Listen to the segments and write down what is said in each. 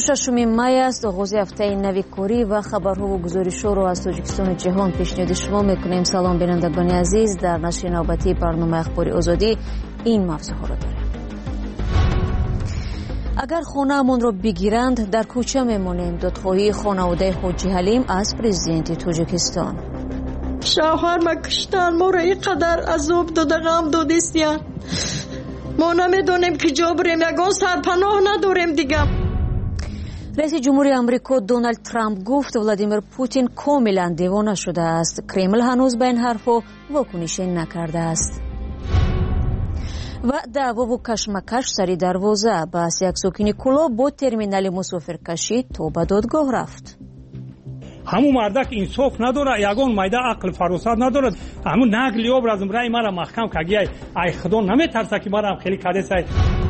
26 مای است. آغاز هفته نوی کاری و خبرها و گزارش‌ها را از تاجیکستان و جهان پیشنهاد شما می‌کنیم. سلام بینندگان عزیز، در نشر نوبتی برنامه اخباری آزادی این موضوع‌ها را داریم. اگر خانه‌مان را بگیرند در کوچه میمانیم. دادخواهی خانواده حاجی حلیم از پرزیدنت تاجیکستان. شوهر ما کشتن، ما را اینقدر عذاب داده، غم دادیستن. ما نمیدونیم که جا بریم، یگان سرپناه نداریم دیگه. رئیس جمهوری آمریکا دونالد ترامپ گفت ولادیمیر پوتین کاملا دیوانه شده است. کرمل هنوز به این حرفها واکنشی نکرده است. و دعوا و کشمکش سری دروازه. بس یک ساکن کلا با ترمینال مسافرکشی تا به دادگاه رفت. همون مردک انصاف نداره، یگان میده عقل فراست نداره. همون نقلی آب رازم رای مرا محکم کگی ای خدا نمیترسه که مرا خیلی کدسای.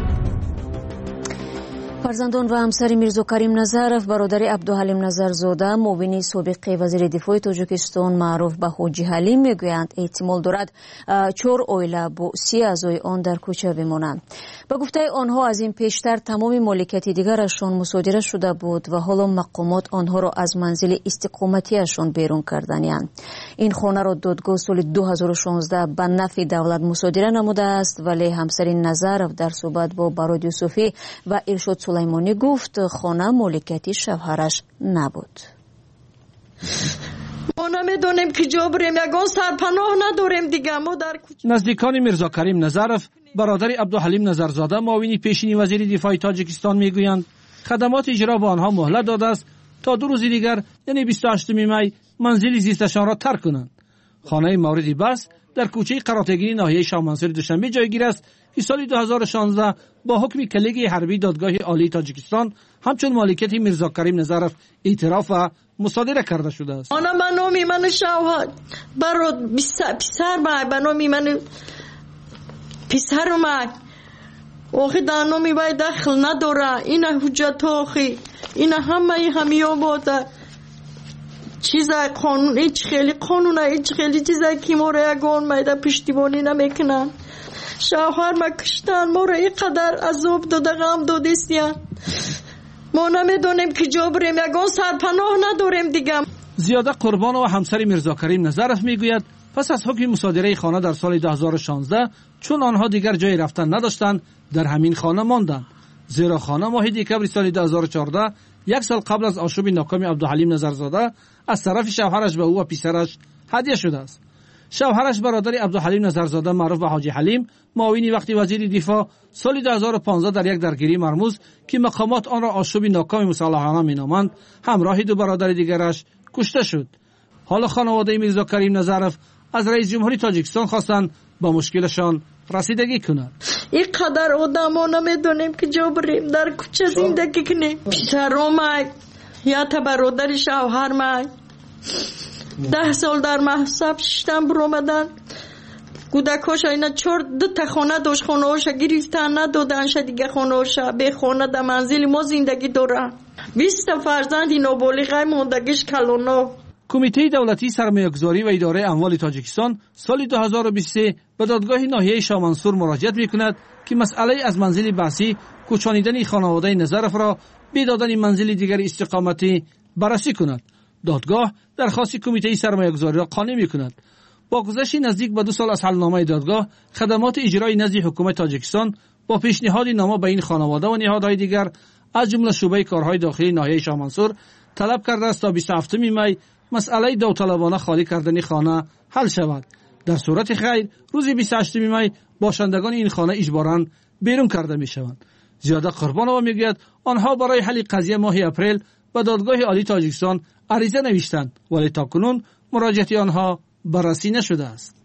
فرزندان و همسر میرزا کریم نظرов برادر عبدالحلیم نظرزاده معاون سابق وزیر دفاع تاجیکستان معروف به حاجی حلیم میگویند احتمال دارد 4 عائله با 30 اعضای آن در کوچه بمانند. به گفته آنها از این پیشتر تمام مالکیت دیگرشان مصادره شده بود و حالا مقامات آنها را از منزل استقامتیشان بیرون کردند. این خانه را دادگاه سال 2016 به نفع دولت مصادره نموده است، ولی همسر نظرов در صحبت با براد یوسفی و ارشاد سلیمانی گفت خانه مالکیت شوهرش نبود. ما نمیدونیم که جا بریم، یگان سرپناه نداریم دیگه. ما در نزدیکان میرزا کریم نظرov برادر عبدالحلیم نظرزاده معاون پیشین وزیر دفاع تاجیکستان میگویند خدمات اجرا به آنها مهلت داده است تا 2 روز دیگر یعنی 28 می منزل زیستشان را ترک کنند. خانه مورد بحث در کوچه قراتگین ناحیه شاه منصور دوشنبه جایگیر است که سال 2016 با حکم کلیگ حربی دادگاه عالی تاجیکستان همچون مالکیت میرزا کریم نظرov اعتراف و مصادره کرده شده است. آنها به نام من شوهر براد پسر ما به نام من پسر ما آخی در نامی باید دخل نداره. این حجت آخی این همه آماده چیز قانون، هیچ خیلی قانونه، هیچ خیلی چیزایی که ما را یگان میده پشتیبانی نمیکنن. شوهر ما کشتن، ما را اینقدر عذاب داده، غم دادیستن. ما نمیدونیم که جا بریم، یگان سرپناه نداریم دیگه. زیاده قربان و همسر میرزا کریم نظرov میگوید پس از حکم مصادره خانه در سال 2016 چون آنها دیگر جای رفتن نداشتند در همین خانه ماندند، زیرا خانه ماه دکبر سال 2014 یک سال قبل از آشوب ناکام عبدالحلیم نظرزاده از طرف شوهرش به او و پسرش هدیه شده است. شوهرش برادر عبدالحلیم نظرزاده معروف به حاجی حلیم معاون وقتی وزیر دفاع سال 2015 در یک درگیری مرموز که مقامات آن را آشوب ناکام مسلحانه مینامند همراه 2 برادر دیگرش کشته شد. حالا خانواده میرزا کریم نظرov از رئیس جمهوری تاجیکستان خواستند با مشکلشان رسیدگی کنند. این قدر آدم نمیدونیم که جا بریم، در کوچه زندگی کنیم. پسرم یا تا برادر شوهر من 10 سال در محسب شدن برآمدن. کودکاش اینا 2 تا خانه داشت، خانه هاش گرفتن ندادنش دیگه، خانه هاش به خانه در منزل ما زندگی دارن. 20 فرزند نابالغ موندگیش کلونا. کمیته دولتی سرمایه‌گذاری و اداره اموال تاجیکستان سال 2023 به دادگاه ناحیه شاه منصور مراجعت می‌کند که مسئله از منزل بحثی کوچانیدن خانواده نظرov را به دادن منزل دیگر استقامتی بررسی کند. دادگاه درخواست کمیته سرمایه‌گذاری را قانع می‌کند. با گذشت نزدیک به 2 سال از حلنامه دادگاه، خدمات اجرایی نزد حکومت تاجیکستان با پیشنهاد نامه به این خانواده و نهادهای دیگر از جمله شعبه کارهای داخلی ناحیه شاه منصور طلب کرده است تا 27 می مسئله داوطلبانه خالی کردن خانه حل شود. در صورت خیر روز 28 می باشندگان این خانه اجباراً بیرون کرده می شوند. زیاده قربانова میگوید آنها برای حل قضیه ماه اپریل به دادگاه عالی تاجیکستان عریضه نوشتند، ولی تاکنون مراجعت آنها بررسی نشده است.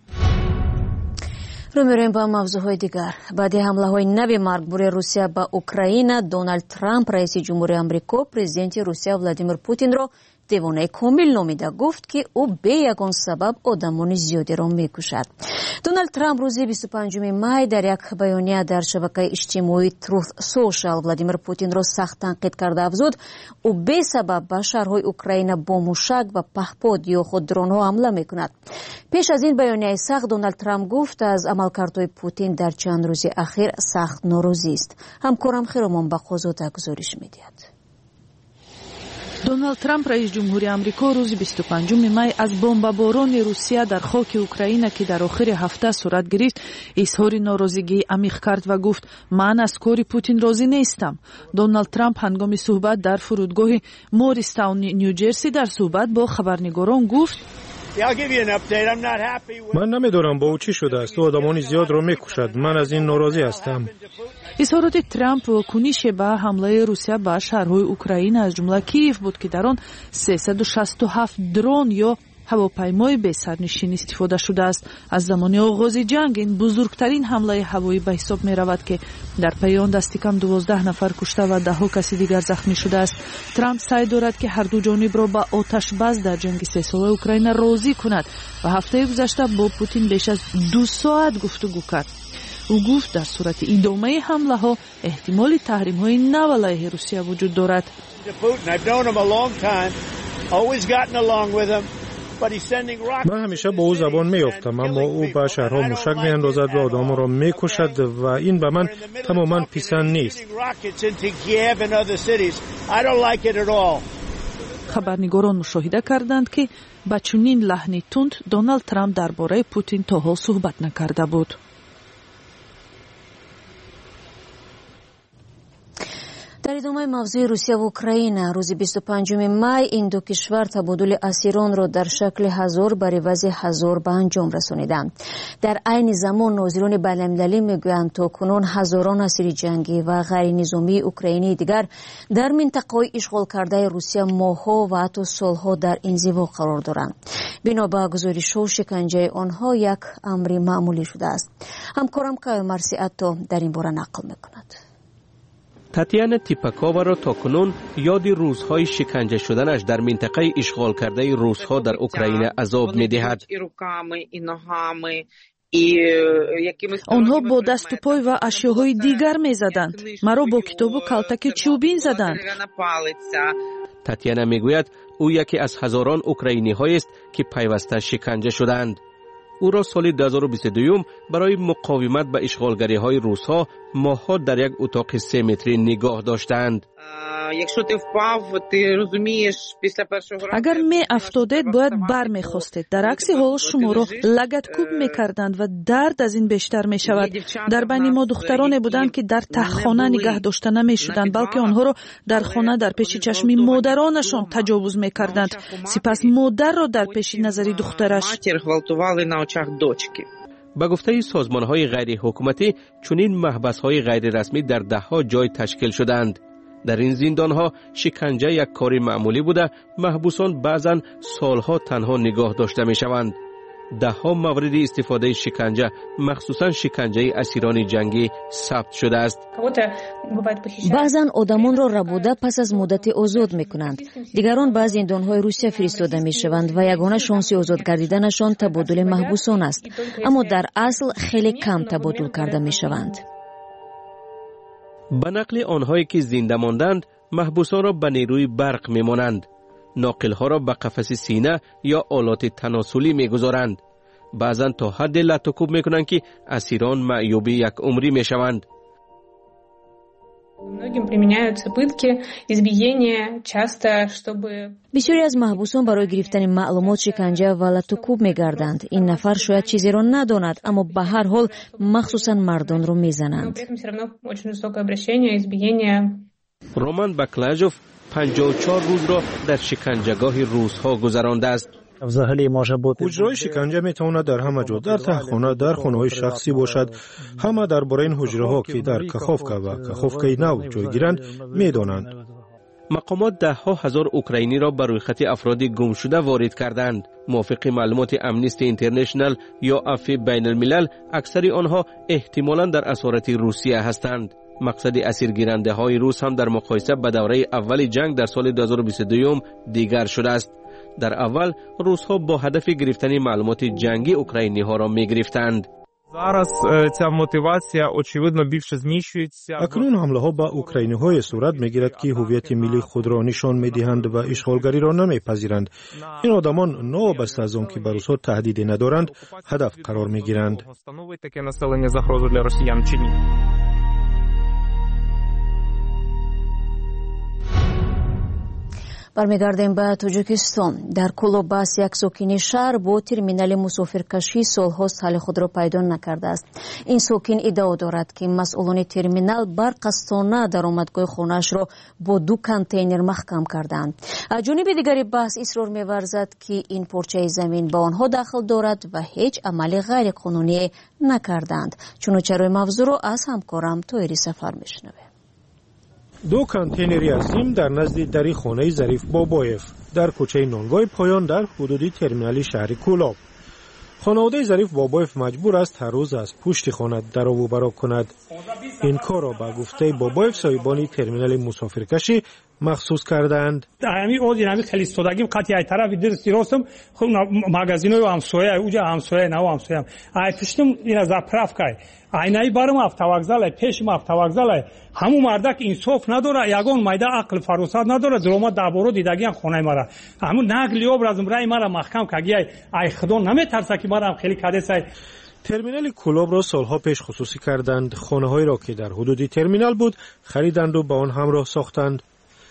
رو میریم با موضوعهای دیگر. بعد حمله‌های نوی مرگبار روسیه به اوکراین، دونالد ترامپ رئیس جمهوری آمریکا پرزیدنت روسیه ولادیمیر پوتین را دیوانه کامل نامیده. گفت که او به یگان سبب آدمان زیادی را میکشد. دونالد ترامپ روز 25 می در یک بیانیه در شبکه اجتماعی تروث سوشال ولادیمیر پوتین را سخت تنقید کرده افزود او به سبب به شهرهای اوکراین با موشک و پهپاد یا خود درون‌ها حمله میکند. پیش از این بیانیه سخت دونالد ترامپ گفت از عملکردهای پوتین در چند روز اخیر سخت ناراضی است. همکارم خیرمان بخوزاده گزارش میدهد. دونالد ترامپ رئیس جمهوری آمریکا روز 25 می از بمباران روسیه در خاک اوکراین که در آخر هفته صورت گرفت اظهار ناراضگی عمیق کرد و گفت من از کار پوتین راضی نیستم. دونالد ترامپ هنگام صحبت در فرودگاه موریستاون نیوجرسی در صحبت با خبرنگاران گفت من نمیدونم با او چی شده است. او آدمان زیاد را میکشد. من از این ناراضی هستم. اظهارات ترامپ واکنش به حمله روسیه به شهرهای اوکراین از جمله کیف بود که در آن 367 درون یا هواپیمای بی سرنشین استفاده شده است. از زمان آغاز جنگ این بزرگترین حمله هوایی به حساب می رود که در پی آن دست کم 12 نفر کشته و 10 کسی دیگر زخمی شده است. ترامپ سعی دارد که هر دو جانب را به آتش بس در جنگ 3 ساله اوکراین راضی کند و هفته گذشته با پوتین بیش از 2 ساعت گفتگو کرد. او گفت در صورت ادامه حمله ها احتمال تحریم های نو علیه روسیه وجود دارد. من همیشه با او زبان میافتم، اما او به شهرها موشک میاندازد و آدم را میکشد و این به من تماما پسند نیست. خبرنگاران مشاهده کردند که با چنین لحنی تند دونالد ترامپ درباره پوتین تا حال صحبت نکرده بود. در ادامه موضوع روسیه و اوکراین روز 25 می این دو کشور تبادل اسیران را در شکل 1000 بر عوض 1000 به انجام رسانیدند. در عین زمان ناظران بین‌المللی میگویند تاکنون هزاران اسیر جنگی و غیر نظامی اوکراینی دیگر در منطقه اشغال کرده روسیه ماه‌ها و حتی سالها در انزوا قرار دارند. بنا به گزارش‌ها شکنجه آنها یک امر معمولی شده است. همکارم کایو مرسیاتو در این باره نقل میکند. تاتیانا تیپاکووا را تاکنون یاد روزهای شکنجه شدنش در منطقه اشغال کرده روس‌ها در اوکراین عذاب می‌دهد. آنها با دست و پای و اشیاهای دیگر می‌زدند. مرا با کتاب و کلتک چوبین زدند. تاتیانا میگوید او یکی از هزاران اوکراینی‌هایی است که پیوسته شکنجه شدند. او را سال 2022 برای مقاومت به اشغالگری‌های روس‌ها ماه‌ها در یک اتاق 3 متری نگاه داشتند. اگر می افتادید باید بر می خواستید. در عکس حال شما را لگد کوب می کردند و درد از این بیشتر می شود. در بین ما دخترانی بودند که در ته خانه نگه داشته نمی شدند، بلکه آنها را در خانه در پیش چشم مادرانشان تجاوز می کردند. سپس مادر را در پیش نظر دخترش. با گفته سازمان‌های غیر حکومتی چنین محبس‌های غیر رسمی در ده‌ها جای تشکیل شدند. در این زندان‌ها شکنجه یک کار معمولی بوده، محبوسان بعضاً سالها تنها نگاه داشته می‌شوند. ده‌ها مورد استفاده شکنجه، مخصوصاً شکنجه اسیران جنگی ثبت شده است. بعضاً آدمان را ربوده پس از مدت آزاد می‌کنند. دیگران به زندان‌های روسیه فرستاده می‌شوند و یگانه شانس آزاد گردیدنشان تبادل محبوسان است، اما در اصل خیلی کم تبادل کرده می‌شوند. به نقل آنهایی که زنده ماندند، محبوسان را به نیروی برق می‌مانند. ناقل‌ها را به قفس سینه یا آلات تناسلی می‌گذارند. بعضاً تا حد لطوکوب می‌کنند که اسیران معیوب یک عمری می‌شوند. بسیاری از محبوسان برای گرفتن معلومات شکنجه و لطوکوب می‌گردند. این نفر شاید چیزی را نداند، اما به هر حال مخصوصاً مردان را می‌زنند. رومان باکلاژوف 54 روز را در شکنجهگاه روس‌ها گذرانده است. اجرای شکنجه میتواند در همه جا، در تهخانه، در خانه‌های شخصی باشد. همه درباره این حجره‌ها که در کاخوفکا و کاخوفکا نو جایگیرند میدانند. مقامات ده‌ها هزار اوکراینی را بر روی خط افراد گم شده وارد کردند. موافق معلومات امنیستی اینترنشنال یا عفو بین الملل، اکثر آنها احتمالاً در اسارت روسیه هستند. مقصد اسیرگیرنده های روس هم در مقایسه با دوره اول جنگ در سال 2022 دیگر شده است. در اول روس ها با هدف گرفتن معلومات جنگی اوکراینی ها را می گرفتند. اکنون حمله ها به اوکراینی های صورت می گیرد که هویت ملی خود را نشان می دهند و اشغالگری را نمی پذیرند. این آدمان نوابسته از آن که به روس ها تهدیدی ندارند هدف قرار می گیرند. برمیگردیم به تاجیکستان. در کلوباس یک ساکن شهر با ترمینال مسافرکشی سالهاست حال خود را پیدا نکرده است. این ساکن ادعا دارد که مسئولان ترمینال برقصدانه درآمدگاه خانه‌اش را با 2 کانتینر محکم کردند. از جانب دیگری بحث اصرار می‌ورزد که این پارچه زمین با آنها دخل دارد و هیچ عمل غیر قانونی نکردند. چنانچه روی موضوع را از همکارم طاهری سفر می‌شنویم. 2 کانتینری عظیم در نزد دری خانه ظریف بابایف در کوچه نانگاه پایان در حدود ترمینال شهر کولاب. خانواده ظریف بابایف مجبور است هر روز از پشت خانه در و برا کند. این کار را به گفته بابایف صاحبان ترمینال مسافرکشی مخصوص کردند. همین اوج همین خیلی استادگیم قطعی ای طرفی درستی راستم خب مغازینای همسایه اوجا همسایه نه همسایه ای پشتم این زاپرافکای aynayı barım hafta vokzalay peşim hafta vokzalay hamu mardak insof nadora yagon mayda aql farosat nadora droma daboro didagian khonay mara hamu naqli obrazum ray mara mahkam kagiyay ay khudon nametarsa ki maram kheli kadesay. ترمینال کولاب را سالها پیش خصوصی کردند. خانه‌هایی را که در حدود ترمینال بود خریدند و با آن همراه ساختند.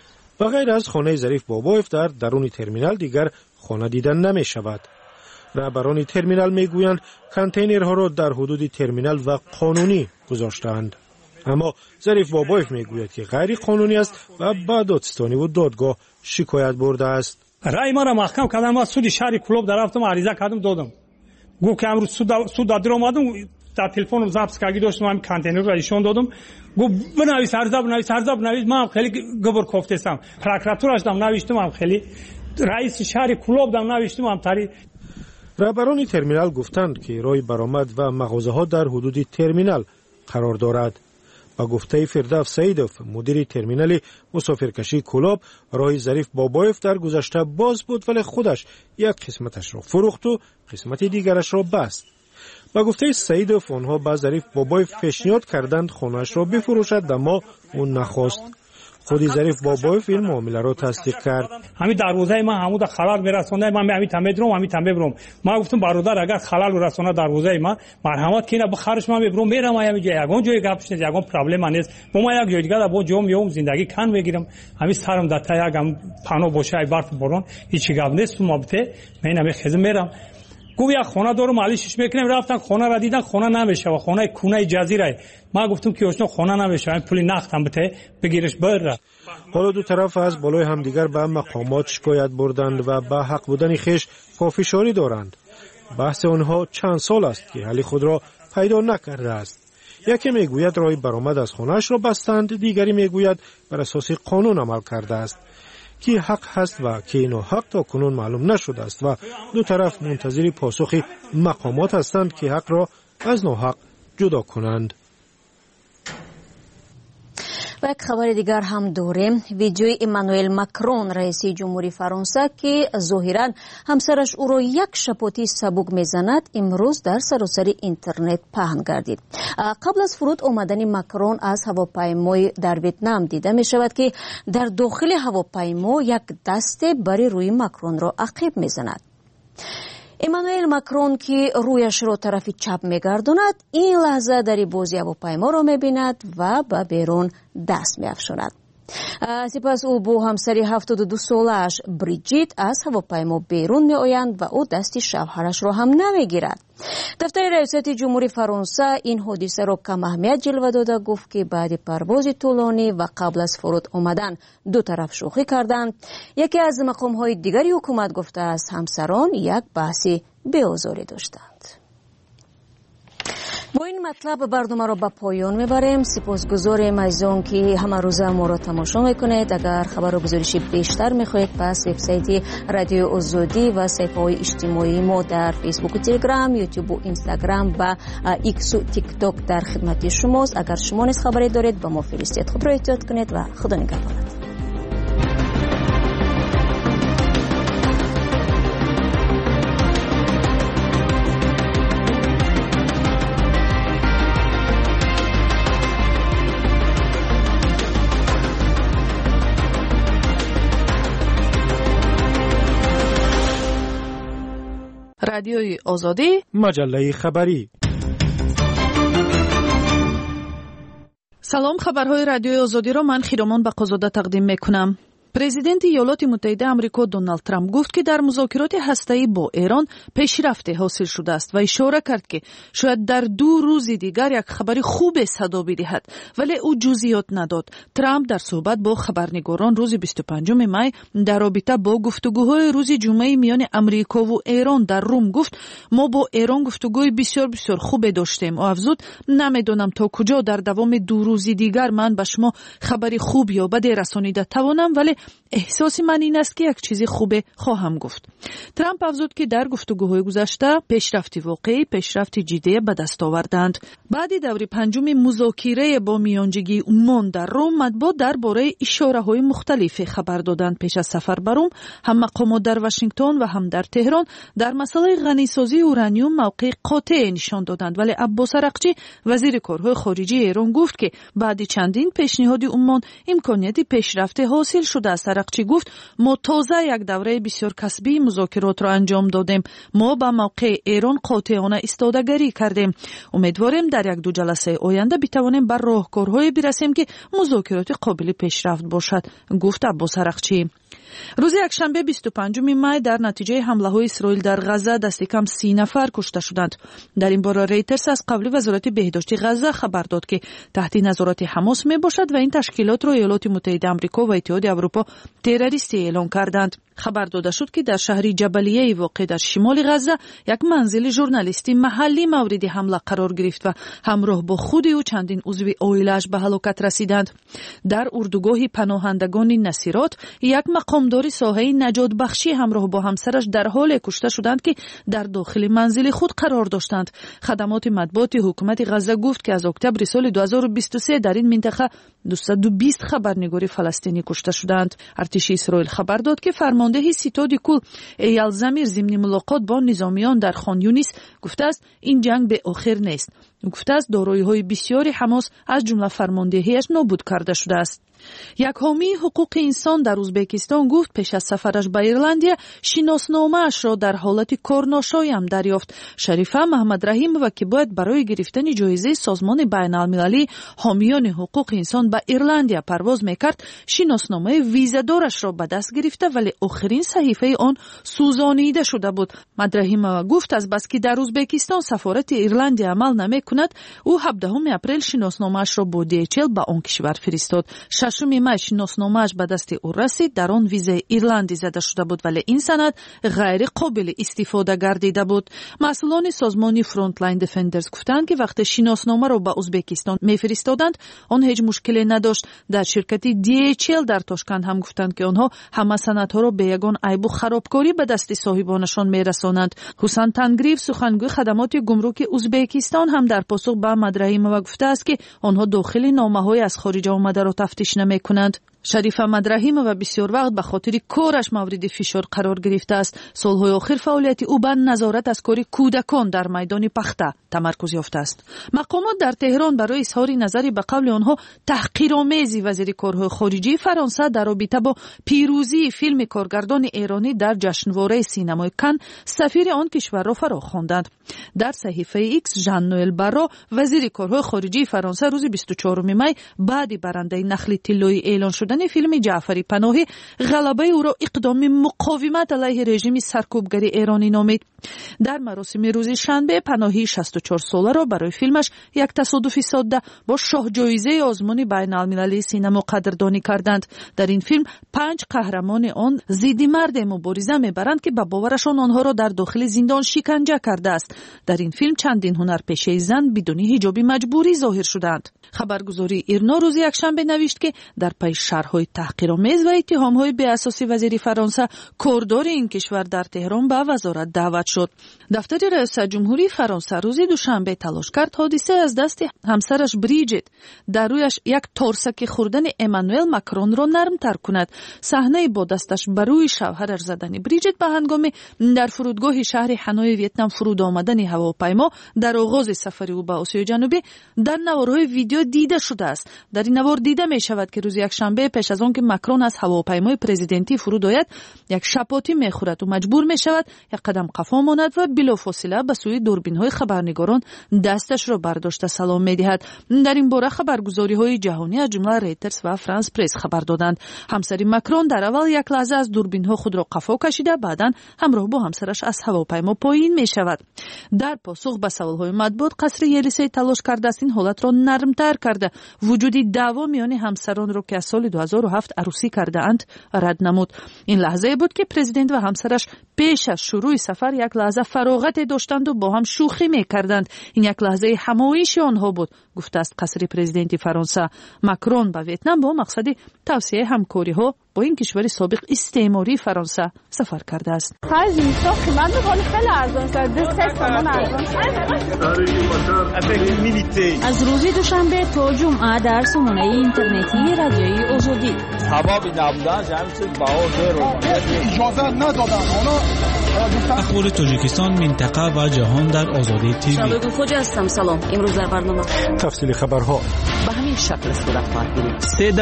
و غیر از خانه ظریف بابایف در درون ترمینال دیگر خانه دیدن نمی شود. رهبران ترمینال میگویند کانتینرها را در حدود ترمینال و قانونی گذاشتند. اما ظریف بابایف میگوید که غیر قانونی است و به دادستانی و دادگاه شکایت برده است. رای ما را محکم کردن. ما سود شهر کولاب رفتم عریضه کردم دادم. گفت که امروز سود دادر اومدم در تلفنم ضبط کردی داشتم همین کانتینر را نشون دادم. گفت بنویس هر نویس من خیلی گبر کوفتم. پروکراتورش دم نوشتم هم خیلی رئیس شهر کولاب دم نوشتم هم تاری. رهبران ترمینال گفتند که راه برآمد و مغازه‌ها در حدود ترمینال قرار دارد. با گفته فردوس سیدوف مدیر ترمینال مسافرکشی کولاب، راه ظریف بابایف در گذشته باز بود ولی خودش یک قسمتش را فروخت و قسمت دیگرش را بست. با گفته سیدوف آنها با ظریف بابایف پیشنهاد کردند خانه‌اش را بفروشد اما اون نخواست. خود ظریف بابایف این معامله را تصدیق کرد. همین دروازه من همون خلال میرسونه من همین تمدرم همین تمبرم ما گفتم برادر اگر خلال رسونه دروازه من مرحمت کنه بخرش من میبرم میرم همین جای یگان جای گپش نیست یگان پرابلم نیست با ما یک جای دیگه با جام میوم زندگی کن میگیرم همین سرم دتا یگم پانو باشه برف بارون هیچ گپ نیست مابته من همین خزم میرم. گفت یک خانه دارم مالیشش میکنم رفتن خانه را دیدن خانه نمیشه و خانه کونه جزیره. ما گفتم که اوشنا خانه نمیشه این پول نقدم بده بگیرش بره. حالا دو طرف از بالای همدیگر به مقامات شکایت بردند و به حق بودن خیش پافشاری دارند. بحث آنها چند سال است که حل خود را پیدا نکرده است. یکی میگوید راه برآمد از خانه‌اش را بستند، دیگری میگوید بر اساس قانون عمل کرده است. کی حق هست و کی ناحق تا کنون معلوم نشده است و دو طرف منتظر پاسخ مقامات هستند که حق را از ناحق جدا کنند. و یک خبر دیگر هم داریم. ویدیوی ایمانوئل ماکرون رئیس جمهوری فرانسه که ظاهراً همسرش او را یک شپاتی سبک میزند امروز در سراسر اینترنت پهن گردید. قبل از فرود آمدن ماکرون از هواپیمای در ویتنام دیده می شود که در داخل هواپیما یک دست بر روی ماکرون را عقب میزند. ایمانوئل ماکرون که رویش را طرف چپ میگرداند این لحظه در بازی هواپیما را میبیند و به بیرون دست میافشاند. سپس او با همسر 72 سالش بریجیت از هواپیما بیرون میآیند و او دست شوهرش را هم نمیگیرد. دفتر ریاست جمهوری فرانسه این حادثه را کم اهمیت جلوه داده گفت که بعد پرواز طولانی و قبل از فرود آمدن دو طرف شوخی کردند. یکی از مقام‌های دیگری حکومت گفته است همسران یک بحث بی‌آزاری داشتند. با این مطلب برنامه را به پایان میبریم. سپاسگزاریم از آن که همه روزه ما را تماشا میکنید. اگر خبر و گزارشی بیشتر میخواهید پس وبسایت رادیو آزادی و صفحه‌های اجتماعی ما در فیسبوک و تلگرام، یوتیوب و اینستاگرام و ایکس و تیک تاک در خدمت شماست. اگر شما نیز خبری دارید با ما فرستید. خود را احتیاط کنید و خدا نگهدار. رادیوی آزادی، مجله خبری. سلام، خبرهای رادیوی آزادی را من خیرامان بقازاده تقدیم میکنم. президенти ایالات متحده آمریکا دونالد ترامپ گفت که در مذاکرات هسته‌ای با ایران پیشرفت حاصل شده است و اشاره کرد که شاید در 2 روز دیگر یک خبر خوب صدا بدهد، ولی او جزئیات نداد. ترامپ در صحبت با خبرنگاران روز 25 می در رابطه با گفتگوهای روز جمعه میان آمریکا و ایران در روم گفت ما با ایران گفتگوی بسیار خوب داشتیم و افزود نمیدونم تا کجا در دوام 2 روز دیگر من به شما خبری خوب یا بد رسانیده توانم، ولی احساس من این است که یک چیز خوب خواهم گفت. ترامپ افزود که در گفتگوهای گذشته پیشرفتی واقعی، پیشرفتی جدی به دست آوردند. بعد دوره 5 مذاکره با میانجیگی عمان در روم مطبوعات درباره اشاره‌های مختلف خبر دادند. پیش از سفر به روم هم مقامات در واشنگتن و هم در تهران در مسئله غنیسازی اورانیوم موقع قاطع نشان دادند، ولی عباس عراقچی وزیر کارهای خارجه ایران گفت که بعد چندین پیشنهاد عمان امکانیت پیشرفت حاصل شده است. عراقچی گفت ما تازه یک دوره بسیار کسبی مذاکرات را انجام دادیم. ما با موقع ایران قاطعانه ایستادگی کردیم. امیدواریم در 1-2 جلسه آینده بتوانیم بر راهکارهای برسیم که مذاکرات قابل پیشرفت باشد، گفت عباس عراقچی. روز یکشنبه 25 می در نتیجه حمله‌های اسرائیل در غزه دست کم 30 نفر کشته شدند. در این باره ریترز از قبل وزارت بهداشت غزه خبر داد که تحت نظارت حماس می باشد و این تشکیلات را ایالات متحده آمریکا و اتحاد اروپا تروریستی اعلام کردند. خبر داده شد که در شهر جبلیه واقع در شمال غزه یک منزل ژورنالیستی محلی مورد حمله قرار گرفت و همراه با خود او چندین عضو عائله‌اش به هلاکت رسیدند. در اردوگاه پناهندگان نصیرات یک مقامدار ساحه نجات بخشی همراه با همسرش در حال کشته شدند که در داخل منزل خود قرار داشتند. خدمات مطبوعات حکومت غزه گفت که از اکتبر سال 2023 در این منطقه 220 خبرنگار فلسطینی کشته شدند. ارتش اسرائیل خبر داد که فرمانده ستاد کل ایال زمیر ضمن ملاقات با نظامیان در خان یونس گفته است این جنگ به آخر نیست. گفته است دارایی‌های بسیاری حماس از جمله فرماندهیش نابود کرده شده است. یک حامی حقوق انسان در ازبکستان گفت پیش از سفرش به ایرلندیا شناسنامه‌اش را در حالت کارناشایان دریافت. شریفه محمد رحیمова که باید برای گرفتن جایزه سازمان بین‌المللی حامیان حقوق انسان به ایرلندیا پرواز میکرد، شناسنامه ویزادارش را به دست گرفته ولی آخرین صحیفه آن سوزانیده شده بود. مدرحیمova گفت از بس که در ازبکستان سفارت ایرلندیا عمل نمیکند، او 17 اپریل شناسنامه‌اش را با DHL به آن کشور فرستاد. 6 می شناسنامه‌اش به دست او رسید. در آن ویزای ایرلندی زده شده بود ولی این سند غیر قابل استفاده گردیده بود. مسئولان سازمان فرانتلاین دیفندرز گفتند که وقتی شناسنامه را به ازبکستان میفرستادند آن هیچ مشکلی نداشت. در شرکت DHL در تاشکند هم گفتند که آنها همه سندها را به یگان عیب و خرابکاری به دست صاحبانشان میرسانند. حسین تنگریف سخنگوی خدمات گمرک ازبکستان هم در پاسخ به مدرحیمova گفته است که آنها داخل نامه‌های از خارج آمده را تفتیش نمی‌کنند. شریفه مدرحیمova بسیار وقت به خاطر کارش مورد فشار قرار گرفته است. سالهای آخر فعالیت او بر نظارت از کار کودکان در میدان پخته تمرکز یافته است. مقامات در تهران برای اظهار نظری به قول آنها تحقیرآمیز وزیر کارهای خارجه فرانسه در رابطه با پیروزی فیلم کارگردان ایرانی در جشنواره سینمای کن سفیر آن کشور را فراخواندند. در صحیفه ایکس ژان نوئل برا وزیر کارهای خارجه فرانسه روز 24 می بعد برنده نخل طلایی اعلان شدن فیلم جعفری پناهی غلبه او را اقدام مقاومت علیه رژیم سرکوبگری ایرانی نامید. در مراسم روز شنبه پناهی 64 ساله را برای فیلمش یک تصادف ساده با شاه جایزه آزمون بین‌المللی سینما قدردانی کردند. در این فیلم 5 قهرمان آن ضد مرد مبارزه میبرند که به باورشان آنها را در داخل زندان شکنجه کرده است. در این فیلم چندین هنرپیشه زن بدون حجاب مجبوری ظاهر شدند. خبرگزاری ایرنا روز یکشنبه نوشت که در پی شرح‌های تحقیرآمیز و اتهام‌های بی اساس وزیر فرانسه کاردار این کشور در تهران به وزارت دعوت شد. دفتر رئیس جمهوری فرانسه روز دوشنبه تلاش کرد حادثه از دست همسرش بریجت در رویش یک ترسک خوردن امانوئل ماکرون را نرم‌تر کند. صحنه با دستش بر روی شوهرش زدن بریجت به هنگام در فرودگاه شهر هانوی ویتنام فرود آمدن هواپیما در آغاز سفر او به آسیای جنوبی در نوارهای ویدیو دیده شده است. در این نوار دیده می شود که روز یکشنبه دقیقه پیش از آن که ماکرون از هواپیمای پرزیدنتی فرود آید یک شپاتی میخورد و مجبور میشود یک قدم قفا ماند و بلافاصله به سوی دوربین‌های خبرنگاران دستش را برداشته سلام می‌دهد. در این باره خبرگزاری‌های جهانی از جمله ریترز و فرانس پرس خبر دادند. همسر ماکرون در اول یک لحظه از دوربین‌ها خود را قفا کشیده، بعداً همراه با همسرش از هواپیما پایین می‌شود. در پاسخ به سوال‌های مطبوعات قصر یلیسی تلاش کرده است این حالت را نرم‌تر کرده. وجودی دعوا میان همسران را که از سال 2007 عروسی کرده اند رد نمود. این لحظه بود که پرزیدنت و همسرش پیش از شروع سفر یک لحظه فراغت داشتند و با هم شوخی می‌کردند. این یک لحظه همایش آنها بود، گفته است قصر پرزیدنتی فرانسه. ماکرون به ویتنام با مقصد توسعه همکاری‌ها با این کشور سابق استعماری فرانسه سفر کرده است. از روز دوشنبه تا جمعه در سامانه اینترنتی رادیوی آزادی اخبار تاجیکستان، منطقه و جهان در آزادی تیوی. شبکه خوج هستم. سلام. امروز در برنامه تفصیل خبرها به همین شکل صورت خواهد گرفت.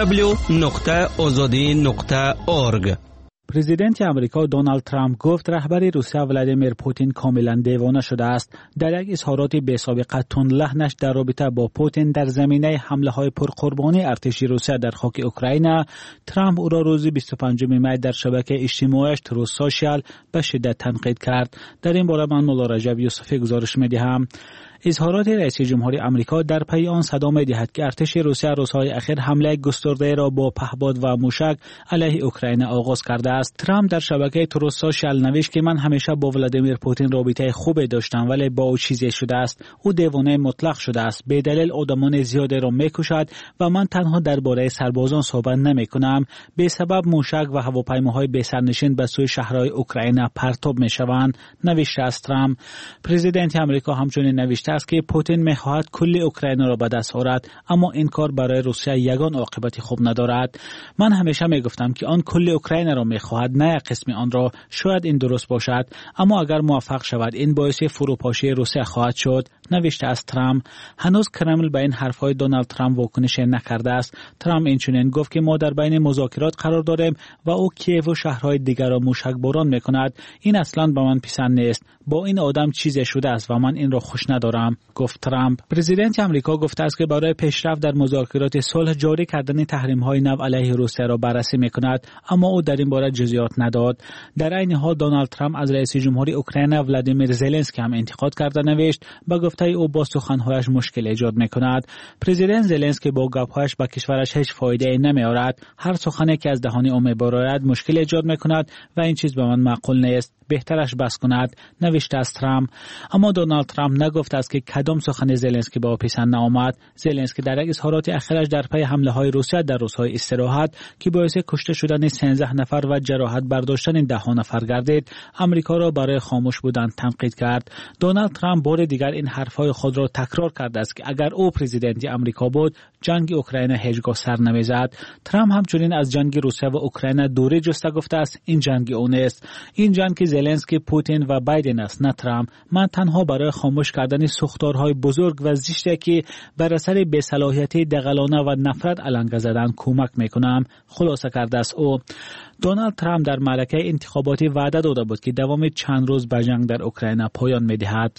www.azadi.org. پرزیدنت آمریکا دونالد ترامپ گفت رهبر روسیه ولادیمیر پوتین کاملا دیوانه شده است. در یک اظهارات بی‌سابقه تندلهنش در رابطه با پوتین در زمینه حمله‌های پرقربانی ارتش روسیه در خاک اوکراین، ترامپ او را روز 25 می در شبکه اجتماعیش تروس سوشیال به شدت تنقید کرد. در این باره من مولا رجب یوسفی گزارش می‌دهم. اظهارات رئیس جمهوری آمریکا در پی آن صدا می‌دهد که ارتش روسیه روزهای اخیر حمله گسترده را با پهپاد و موشک علیه اوکراین آغاز کرده است. ترامپ در شبکه تروس سوشیال نوشت که من همیشه با ولادیمیر پوتین رابطه خوبی داشتم، ولی با او چیزی شده است. او دیوانه مطلق شده است. به دلیل آدمان زیادی را می‌کشد و من تنها درباره سربازان صحبت نمی‌کنم. به سبب موشک و هواپیماهای بی‌سرنشین به سوی شهرهای اوکراین پرتاب می‌شوند، نوشته است ترامپ. پرزیدنت آمریکا همچنین نوشته است که پوتین می‌خواهد کل اوکراین را به دست آورد، اما این کار برای روسیه یگان عاقبت خوب ندارد. من همیشه میگفتم که آن کل اوکراین را می‌خواهد، نه قسمی آن را. شاید این درست باشد، اما اگر موفق شود این باعث فروپاشی روسیه خواهد شد، نوشته است ترامپ. هنوز کرمل به این حرف‌های دونالد ترامپ واکنش نکرده است. ترامپ اینچنین گفت که ما در بین مذاکرات قرار داریم و او کیف و شهرهای دیگر را موشکباران می‌کند. این اصلاً به من پسند نیست. با این آدم چیزی شده است و من این را خوش ندارم، گفت ترامپ. پرزیدنت آمریکا گفته است که برای پیشرفت در مذاکرات صلح جاری کردن تحریم‌های نو علیه روسیه را بررسی می‌کند، اما او در این باره جزئیات نداد. در این حال دونالد ترامپ از رئیس جمهوری اوکراین ولادیمیر زلنسکی هم انتقاد کرده نوشت با گفته او با سخن‌هایش مشکل ایجاد می‌کند. پرزیدنت زلنسکی با گپ‌هایش به کشورش هیچ فایده‌ای نمی‌آورد. هر سخنی که از دهان او می‌براید مشکل ایجاد می‌کند و این چیز به من معقول نیست. بهترش بس کند، نوشته است ترامپ. اما دونالد ترامپ نگفته است که کدام سخن زلنسکی با پسند نآمد. زلنسکی در یک اظهارات اخیرش در پی حمله‌های روسیه در روزهای استراحت که باعث کشته شدن 13 نفر و جراحت برداشتن 10 نفر گردید، آمریکا را برای خاموش بودن تنقید کرد. دونالد ترامپ بار دیگر این حرف‌های خود را تکرار کرده است که اگر او پرزیدنت آمریکا بود، جنگ اوکراین هیچگاه سر نمی‌زد. ترامپ همچنین از جنگ روسیه و اوکراین دوری جسته گفته است این جنگ او نیست. این جنگ که زلنسکی، پوتین و بایدن است، نه ترامپ. من تنها برای خاموش کردن سوختارهای بزرگ و زشتی که بر اثر بی‌صلاحیتی دغلانه و نفرت علنگ زدن کمک میکنم، خلاصه کرده است او. دونالد ترامپ در معرکه انتخاباتی وعده داده بود که دوام چند روز به جنگ در اوکراین پایان میدهد.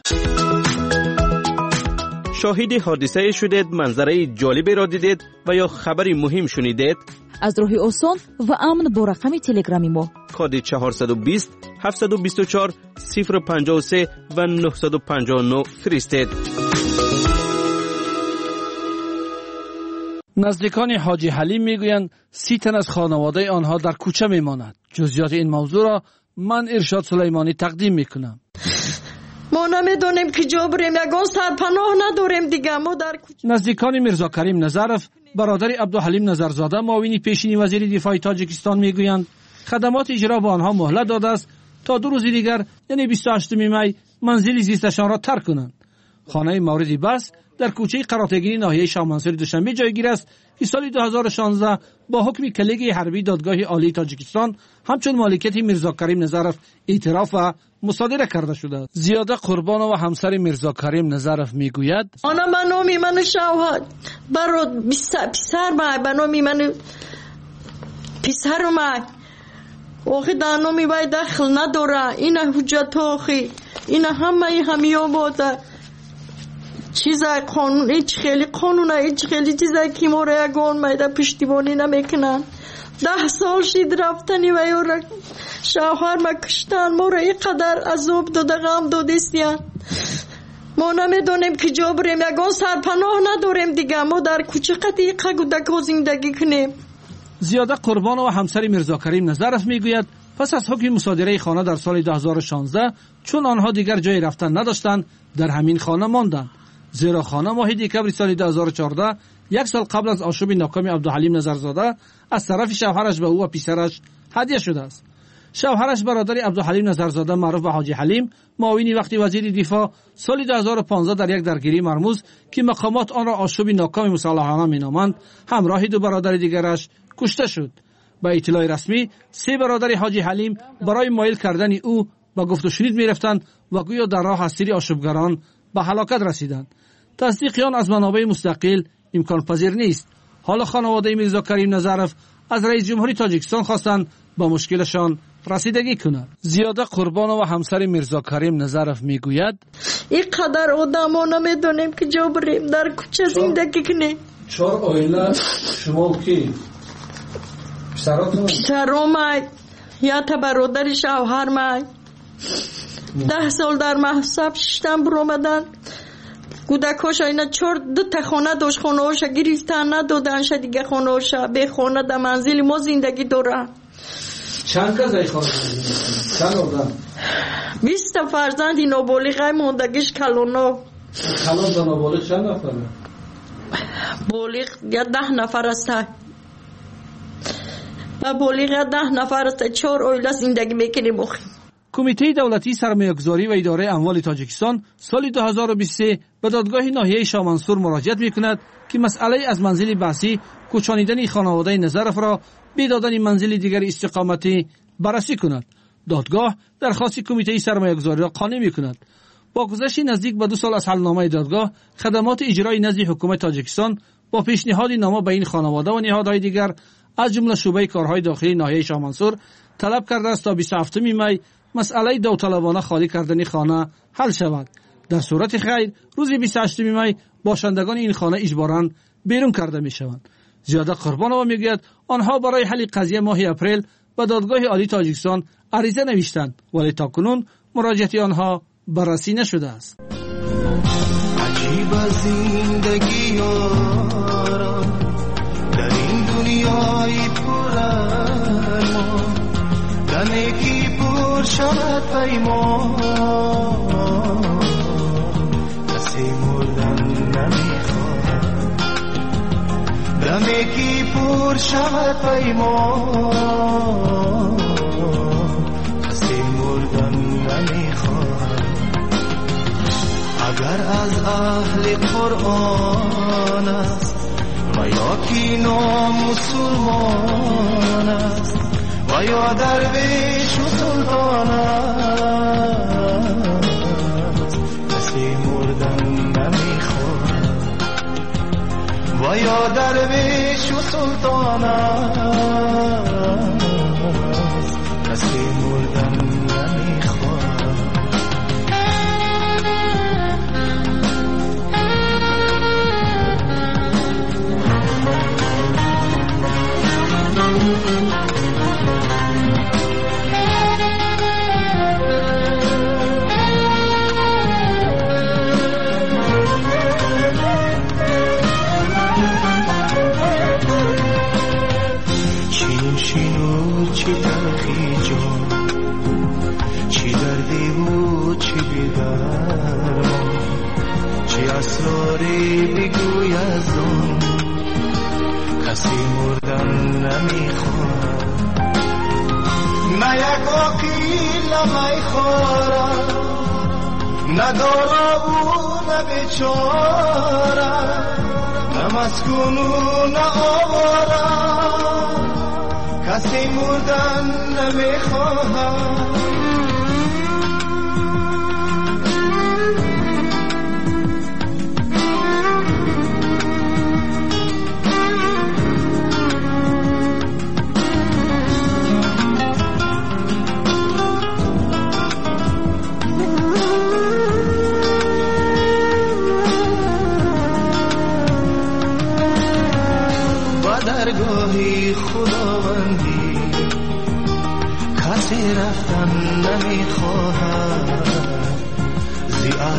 شاهد حادثه شدید، منظره جالبی را دیدید و یا خبری مهم شنیدید؟ از راه آسان و امن با رقم تلگرامی ما کد 420 724 053 و 959 فرستید. نزدیکان حاجی حلیم میگویند 30 تن از خانواده آنها در کوچه میماند. جزئیات این موضوع را من ارشاد سلیمانی تقدیم میکنم. ما نمیدونیم که جا بریم، یگان سرپناه نداریم دیگه. ما در کوچه. نزدیکان میرزا کریم نظرف، برادر عبدالحلیم نظرزاده، معاون پیشینی وزیر دفاع تاجیکستان میگویند خدمات اجرا به آنها مهلت داده است تا 2 روز دیگر یعنی 28 می منزل زیستشان را ترک کنند. خانه مورد بحث در کوچه قراتگینی ناحیه شاهمنصور دوشنبه جایگیر است که سال 2016 با حکم کلیگ حربی دادگاه عالی تاجیکستان همچون مالکیت میرزا کریم نظرف اعتراف و مصادره کرده شده است. زیاده قربان و همسر میرزا کریم نظرف میگوید آنا من نامی من شوهر برات پسر من نامی من پسرم آخه دانومی باید دخل نداره این حجت آخه این همه بوده چیزای قانون هیچ خیلی قانونه هیچ خیلی چیزای که ما را یکان مایده پشتیبانی نمیکنن 10 سال شید رفتنی و یا شوهر ما کشتن ما را اینقدر عذاب داده غم دادستیان ما نمیدونیم که جا بریم یکان سرپناه نداریم دیگه ما در کوچه قطعی قدک زندگی کنیم. زیاده قربان و همسر میرزا کریم نظرف میگوید پس از حکم مصادره خانه در سال 2016 چون آنها دیگر جای رفتن نداشتند در همین خانه ماندند، زیرا خانه ماه دکبر سال 2014 یک سال قبل از آشوب ناکام عبدالحلیم نظرزاده از طرف شوهرش به او و پسرش هدیه شده است. شوهرش برادر عبدالحلیم نظرزاده معروف به حاجی حلیم معاون وقتی وزیر دفاع سال 2015 در یک درگیری مرموز که مقامات آن را آشوب ناکام مسلحانه مینامند همراه دو برادر دیگرش کشته شد. با اطلاع رسمی 3 برادر حاجی حلیم برای مایل کردن او به گفت و شنید می‌رفتند و گویا در راه اسیر آشوبگران به هلاکت رسیدند. تصدیق آن از منابع مستقل امکان پذیر نیست. حالا خانواده میرزا کریم نظرف از رئیس جمهوری تاجیکستان خواستند با مشکلشان رسیدگی کند. زیاده قربان و همسر میرزا کریم نظرف میگوید اینقدر آدما نمیدونیم که جا بریم در کوچه زندگی کنیم. 4 عائله شما کی؟ پسرم یا تا برادر شوهر 10 سال در محسب ششتن برآمدن کودکاش اینا 2 تا خانه داشت خانه‌هاش گرفتن ندادنش دیگه خانه‌هاش به خانه در منزل ما زندگی داره. چند کس ای خانه چند آدم؟ 20 فرزند نابالغ موندگیش کلونا نابالغ چند نفره؟ بالغ یا 10 نفر است و بالغ 10 نفر است 4 عائله زندگی میکنیم. کمیته دولتی سرمایه‌گذاری و اداره اموال تاجیکستان سال 2023 به دادگاه ناحیه شاه منصور مراجعت می‌کند که مسئله از منزل بحثی کوچانیدن خانواده نظرف را به دادن منزل دیگر استقامتی بررسی کند. دادگاه درخواست کمیته سرمایه‌گذاری را قانع می‌کند. با گذشت نزدیک به 2 سال از حلنامه دادگاه، خدمات اجرایی نزد حکومت تاجیکستان با پیشنهاد نامه به این خانواده و نهادهای دیگر از جمله شعبه کارهای داخلی ناحیه شاه منصور طلب کرده است تا 27 می مسئله داوطلبانه خالی کردن خانه حل شود. در صورت خیر روز 28 می باشندگان این خانه اجباراً بیرون کرده می شوند. زیاده قربانова میگوید آنها برای حل قضیه ماه اپریل به دادگاه عالی تاجیکستان عریضه نوشتند ولی تاکنون مراجعت آنها بررسی نشده است. عجیب زندگی یارا در این دنیای پر ارمان دمی کی پر شود پیمان کسی مردن نمیخواد دمی کی پر شود پیمان کسی مردن نمیخواد اگر از اهل قرآن است و یا کی مسلمان است و یا درویش و سلطان است کسی مردن نمیخواد و یا درویش و سلطان است کسی مردن نمیخواد. چی تلخی جان چی دردی و چی بیدرمان چی اسراری بگوی از آن کسی مردن نمیخواد نه یک عقیل نمیخورد نه دارا و نه بیچاره نه مسکون و نه آواره کسی مردن نمیخواهد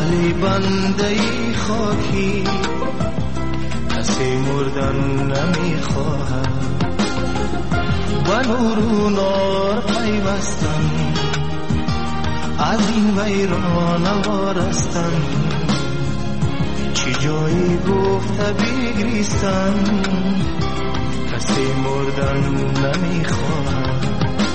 مثل بنده خاکی کسی مردن نمیخواهد و نور و نار پیوستن از این ویران وارستن چی جایی گفته بگریستن کسی مردن نمیخواهد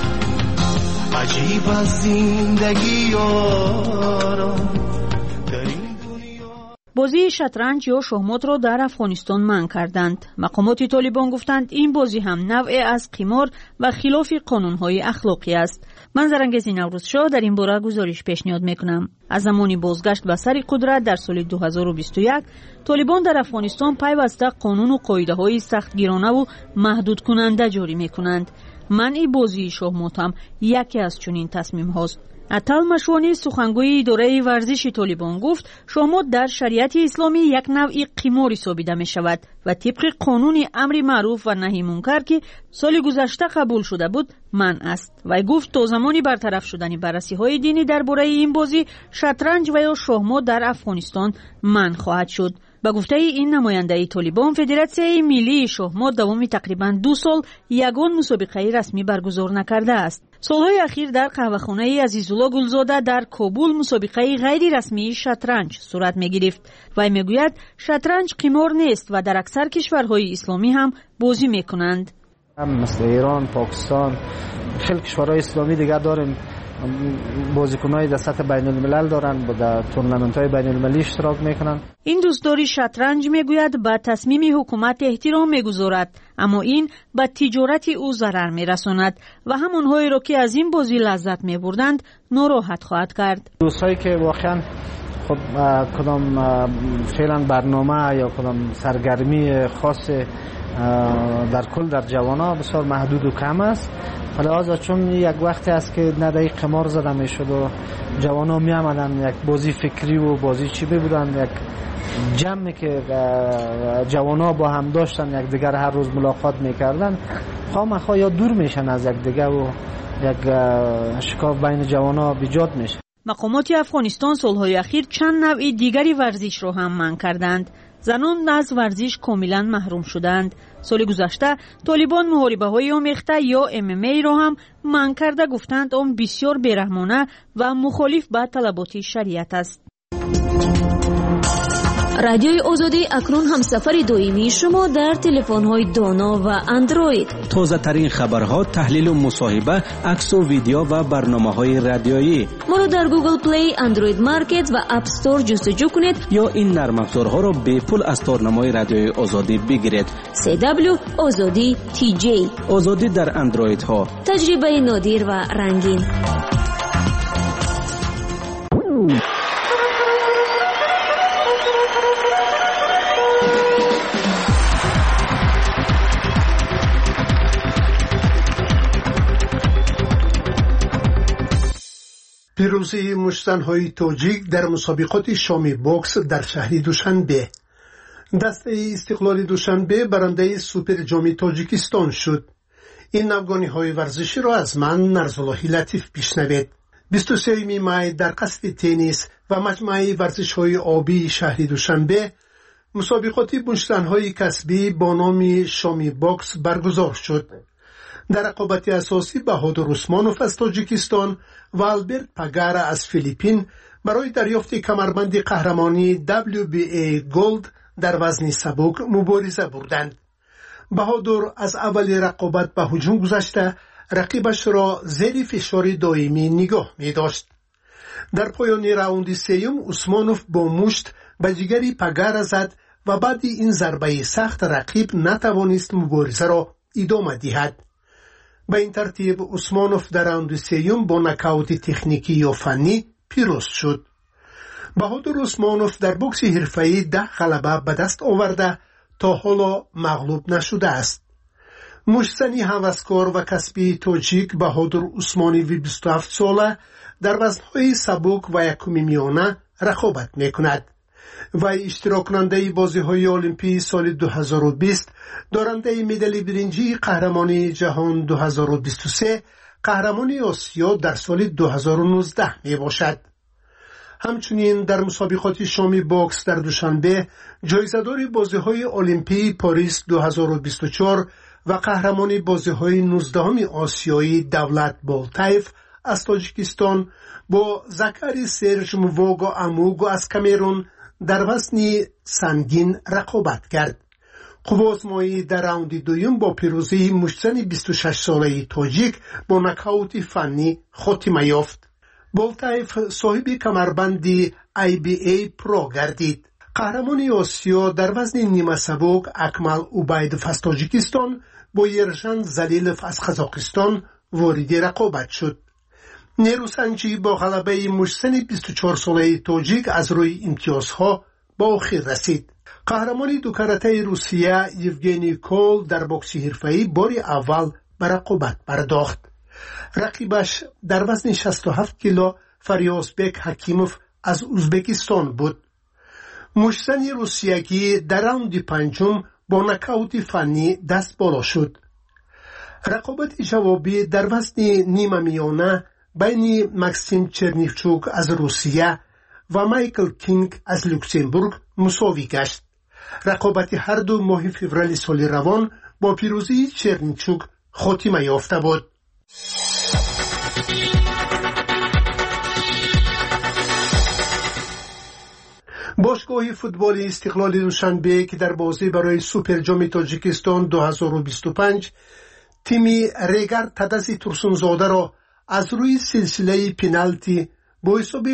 عجیب از زندگی یارم در این دنیا. بازی شطرنج یا شахمات را در افغانستان منع کردند. مقامات طالبان گفتند این بازی هم نوعی از قمار و خلاف قانونهای اخلاقی است. من زرنگزی نوروزشاه در این باره گزارش پیشنهاد میکنم. از زمانی بازگشت به سر قدرت در سال 2021 طالبان در افغانستان پیوسته قانون و قاعده‌های سختگیرانه و محدود کننده جاری میکنند. منع بازی شахمات هم یکی از چنین تصمیم هاست. عطال مشوانی سخنگوی اداره ورزش طالبان گفت شахمات در شریعت اسلامی یک نوع قمار حسابیده می شود و طبق قانون امر معروف و نهی منکر که سال گذشته قبول شده بود منع است. و گفت تا زمانی برطرف شدن بررسی های دینی درباره این بازی شطرنج و یا شахمات در افغانستان منع خواهد شد. با گفته این نماینده طالبان فدراسیون ملی شахمات دوام تقریبا 2 سال یگان مسابقه رسمی برگزار نکرده است. سالهای اخیر در قهوه‌خانه عزیزالله گلزاده در کابل مسابقه غیر رسمی شطرنج صورت می‌گرفت. و میگوید شطرنج قمار نیست و در اکثر کشورهای اسلامی هم بازی می‌کنند. مثل ایران، پاکستان، خیلی کشورهای اسلامی دیگر داریم بازیکن‌های در سطح بین الملل دارن و در تورنمنت‌های بین المللی اشتراک میکنن. این دوستداری شطرنج میگوید به تصمیم حکومت احترام میگذارد، اما این به تجارت او ضرر میرساند و همانهایی را که از این بازی لذت میبردند ناراحت خواهد کرد. دوستایی که واقعا خب کدام فعلا برنامه یا کدام سرگرمی خاص در کل در جوانا بسیار محدود و کم است، حالا چون یک وقتی است که ندهی قمار زده میشد و جوانا می آمدن یک بازی فکری و بازی چی بودن، یک جمعی که جوانا با هم داشتن یک دیگر هر روز ملاقات میکردن، خواهمخواه یا دور میشن از یک دیگر و یک شکاف بین جوانا بیجاد میشه. مقامات افغانستان سالهای اخیر چند نوع دیگری ورزش را هم منع کردند. زنان از ورزش کاملا محروم شدند. سال گذشته طالبان محاربه های آمیخته یا MMA را هم منع کرده، گفتند آن بسیار بیرحمانه و مخالف با طلبات شریعت است. رادیوی آزادی اکنون همسفر دائمی شما در تلفن‌های دانا و اندروید. تازه ترین خبرها، تحلیل و مصاحبه، عکس و ویدیو و برنامه‌های رادیویی. ما را در گوگل پلی، اندروید مارکت و اپ استور جستجو کنید یا این نرم افزارها را به پول از تارنمای رادیوی آزادی بگیرید. CW آزادی TJ. آزادی در اندروید ها. تجربه نادر و رنگین. پیروزی مشت‌های تاجیک در مسابقات شامی باکس در شهر دوشنبه. دسته استقلال دوشنبه برنده سوپر جام تاجیکستان شد. این نوگانی‌های ورزشی را از من نرزاللهی لطیف بشنوید. 23 می در قصر تنیس و مجمع ورزش‌های آبی شهر دوشنبه مسابقات مشت‌های کسبی با نام شامی باکس برگزار شد. در رقابت اساسی بهادر عثمانوف از تاجیکستان و آلبرت پاگارا از فیلیپین برای دریافت کمربند قهرمانی WBA گلد در وزن سبک مبارزه بردند. بهادر از اول رقابت به هجوم گذشته رقیبش را زیر فشار دائمی نگاه می داشت. در پایان راوند سوم عثمانوف با مشت به جگر پاگارا زد و بعد این ضربه سخت رقیب نتوانست مبارزه را ادامه دهد. به این ترتیب عثمانوف در راوند سوم با نکاوت تکنیکی یا فنی پیروز شد. بهادر عثمانوف در بوکس حرفه‌ای 10 غلبه به دست آورده تا حالا مغلوب نشده است. مشتزنی هوسکار و کسبی تاجیک بهادر عثمانوی 27 ساله در وزن‌های سبک و یکم میانه رقابت می‌کند. وی اشتراک کننده بازی‌های المپی سال 2020، دارنده مدال برنجی قهرمانی جهان 2023، قهرمانی آسیا در سال 2019 می باشد. همچنین در مسابقات شامی بوکس در دوشنبه جایزه‌دار بازی‌های المپی پاریس 2024 و قهرمان بازی‌های 19 آسیایی دولت بولتایف از تاجیکستان با زکری سرج موواگا اموگو از کامرون در وزن سنگین رقابت کرد. قوازمایی در راوند دوم با پیروزی مشتزن 26 ساله تاجیک با نکاوت فنی خاتمه یافت. بولتایف صاحب کمربند IBA پرو گردید. قهرمان آسیا در وزن نیمه سبک اکمل اوبایدوف از تاجیکستان با یرشن زلیلوف از قزاقستان وارد رقابت شد. نیروسنجی با غلبه مشتزن 24 ساله تاجیک از روی امتیازها با آخر رسید. قهرمان دو کاراته روسیه یوگنی کول در بوکس حرفه‌ای بار اول به رقابت پرداخت. رقیبش در وزن 67 کیلو فریازبک حکیموف از ازبکستان بود. مشتزن روسیه‌ای در راوند پنجم با نکاوت فنی دست بالا شد. رقابت جوابی در وزن نیمه میانه بین ماکسیم چرنیفچوک از روسیه و مایکل کینگ از لوکزامبورگ مساوی گشت. رقابت هر دو ماه فوریه سال روان با پیروزی چرنیفچوک خاتمه یافته بود. باشگاه فوتبال استقلال دوشنبه که در بازی برای سوپر جام تاجیکستان 2025 تیم ریگر تدسی ترسونزاده را از روی سلسله پنالتی با حساب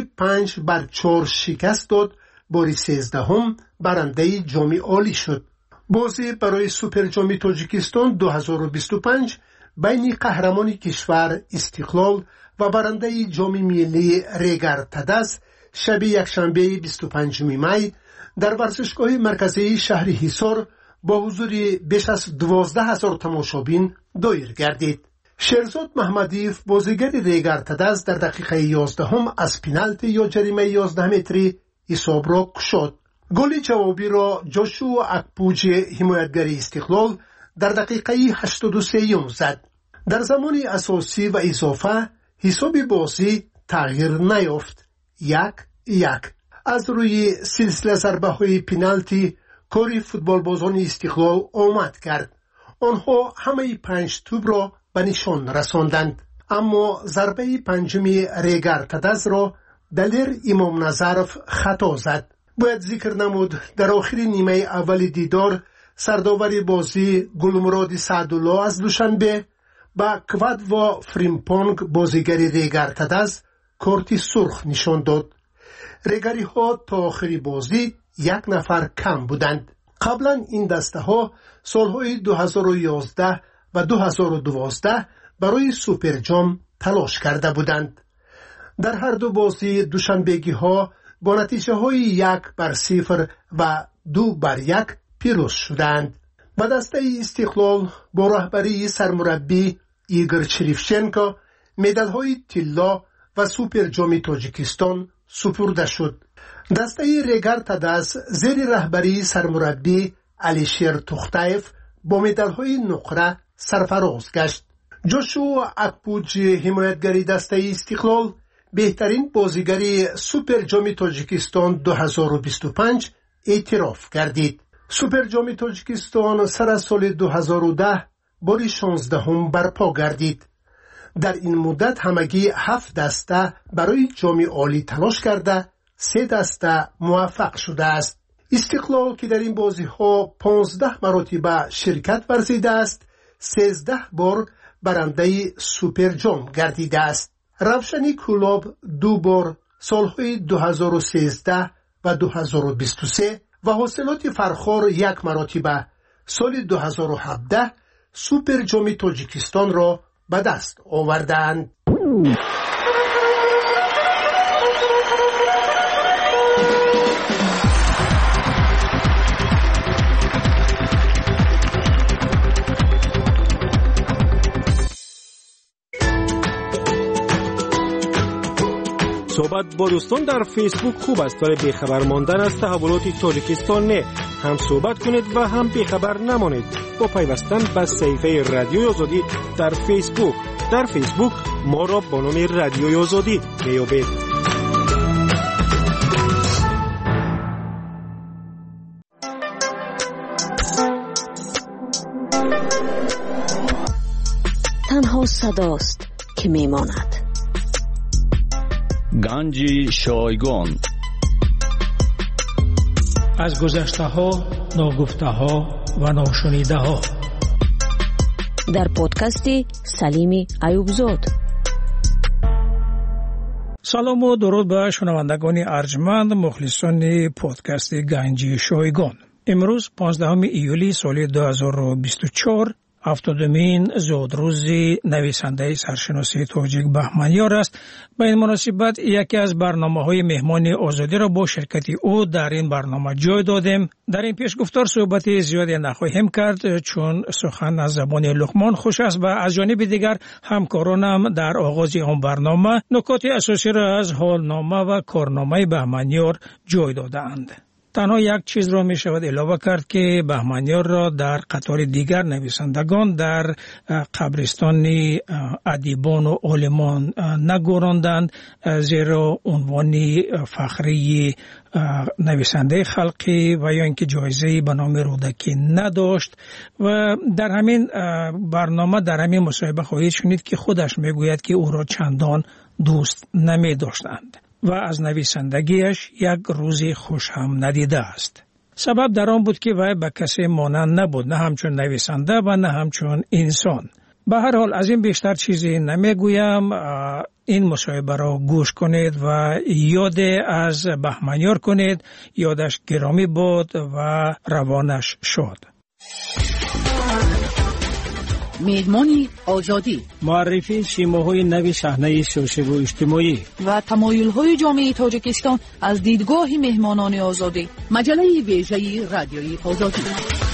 5-4 شکست داد. بار 13 برنده جام عالی شد. بازی برای سوپر جام تاجیکستان 2025 بین قهرمان کشور استقلال و برنده جام ملی ریگر تدس شب یکشنبه 25 می در ورزشگاه مرکزی شهر حصار با حضور بیش از 12,000 تماشابین دایر گردید. شیرزاد محمدیف بازیگر ریگر تدس در دقیقه 11 از پنالتی یا جریمه 11 متری حساب را کشاد. گل جوابی را جوشو اکپوج حمایتگر استقلال در دقیقه 83 زد. در زمان اساسی و اضافه حساب بازی تغییر نیافت. 1-1. از روی سلسله ضربه های پنالتی کاری فوتبال بازان استقلال آمد کرد. آنها همه 5 توپ را به نشان رساندند. اما ضربه پنجمی ریگر تدس را دلیر امام نظرف خطا زد. باید ذکر نمود در آخر نیمه اول دیدار سرداور بازی گلمراد سعدالله از دوشنبه با کواد و فریمپونگ بازیگر ریگر تدس کارت سرخ نشان داد. ریگری ها تا آخر بازی 1 نفر کم بودند. قبلا این دسته ها سالهای 2011 و 2012 برای سوپر جام تلاش کرده بودند. در هر دو بازی دوشنبگی ها با نتیجه های 1-0 و 2-1 پیروز شدند. با دسته استقلال با رهبری سرمربی ایگور چریفچنکو مدال های طلا و سوپر جام تاجیکستان سپرده شد. دسته ریگر تدس زیر رهبری سرمربی علیشیر توختایف با مدال های نقره سرفراز گشت. جوشو اکپوج حمایتگری دسته استقلال بهترین بازیگری سوپر جام تاجیکستان 2025 اعتراف گردید. سوپر جام تاجیکستان سر از سال 2010 بار 16 برپا گردید. در این مدت همگی 7 دسته برای جام عالی تلاش کرده 3 دسته موفق شده است. استقلال که در این بازی ها 15 مرتبه شرکت ورزیده است 13 بار برنده سوپر جام گردیده است. روشنی کلوب 2 بار سالهای 2013 و 2023 و حاصلات فرخار 1 مرتبه سال 2017 سوپر جام تاجیکستان را به دست آوردند. صحبت با دوستان در فیسبوک خوب است ولی بیخبر ماندن از تحولات تاجیکستان نه. هم صحبت کنید و هم بیخبر نمانید با پیوستن به صفحه رادیوی آزادی در فیسبوک. در فیسبوک ما را با نام رادیوی آزادی میابید. تنها صداست که میماند. گنج شایگان. از گذشته ها، ناگفته ها و ناشنیده ها. در پادکست سلیم ایوبزاد. سلام و درود به شنوندگان ارجمند مخلصان پادکست گنج شایگان. امروز 15 ایولی سال 2024 هفتادمین زودروز نویسنده سرشناسی تاجیک بهمنیار است. به این مناسبت یکی از برنامه‌های مهمان آزادی را با شرکت او در این برنامه جای دادیم. در این پیشگفتار صحبت زیادی نخواهیم کرد چون سخن از زبان لقمان خوش است و از جانب دیگر همکارانم در آغاز آن برنامه نکات اساسی را از حالنامه و کارنامه بهمنیار جای دادند. تنها یک چیز را می شود علاوه کرد که بهمنیار را در قطار دیگر نویسندگان در قبرستان ادیبان و عالمان نگذراندند، زیرا عنوان فخری نویسنده خلقی و یا اینکه جایزه به نام رودکی نداشت. و در همین برنامه در همین مصاحبه خواهید شنید که خودش می گوید که او را چندان دوست نمی داشتند و از نویسندگیش یک روزی خوش هم ندیده است. سبب در آن بود که وی به کسی مانند نبود، نه همچون نویسنده و نه همچون انسان. به هر حال از این بیشتر چیزی نمیگویم. این مصاحبه را گوش کنید و یاد از بهمنیار کنید. یادش گرامی بود و روانش شد. میدمانی آزادی، معرفی شیماهای نوی صحنه سیاسی و اجتماعی و تمایل‌های جامعه تاجیکستان از دیدگاه مهمانان آزادی. مجله ویژه رادیویی آزادی.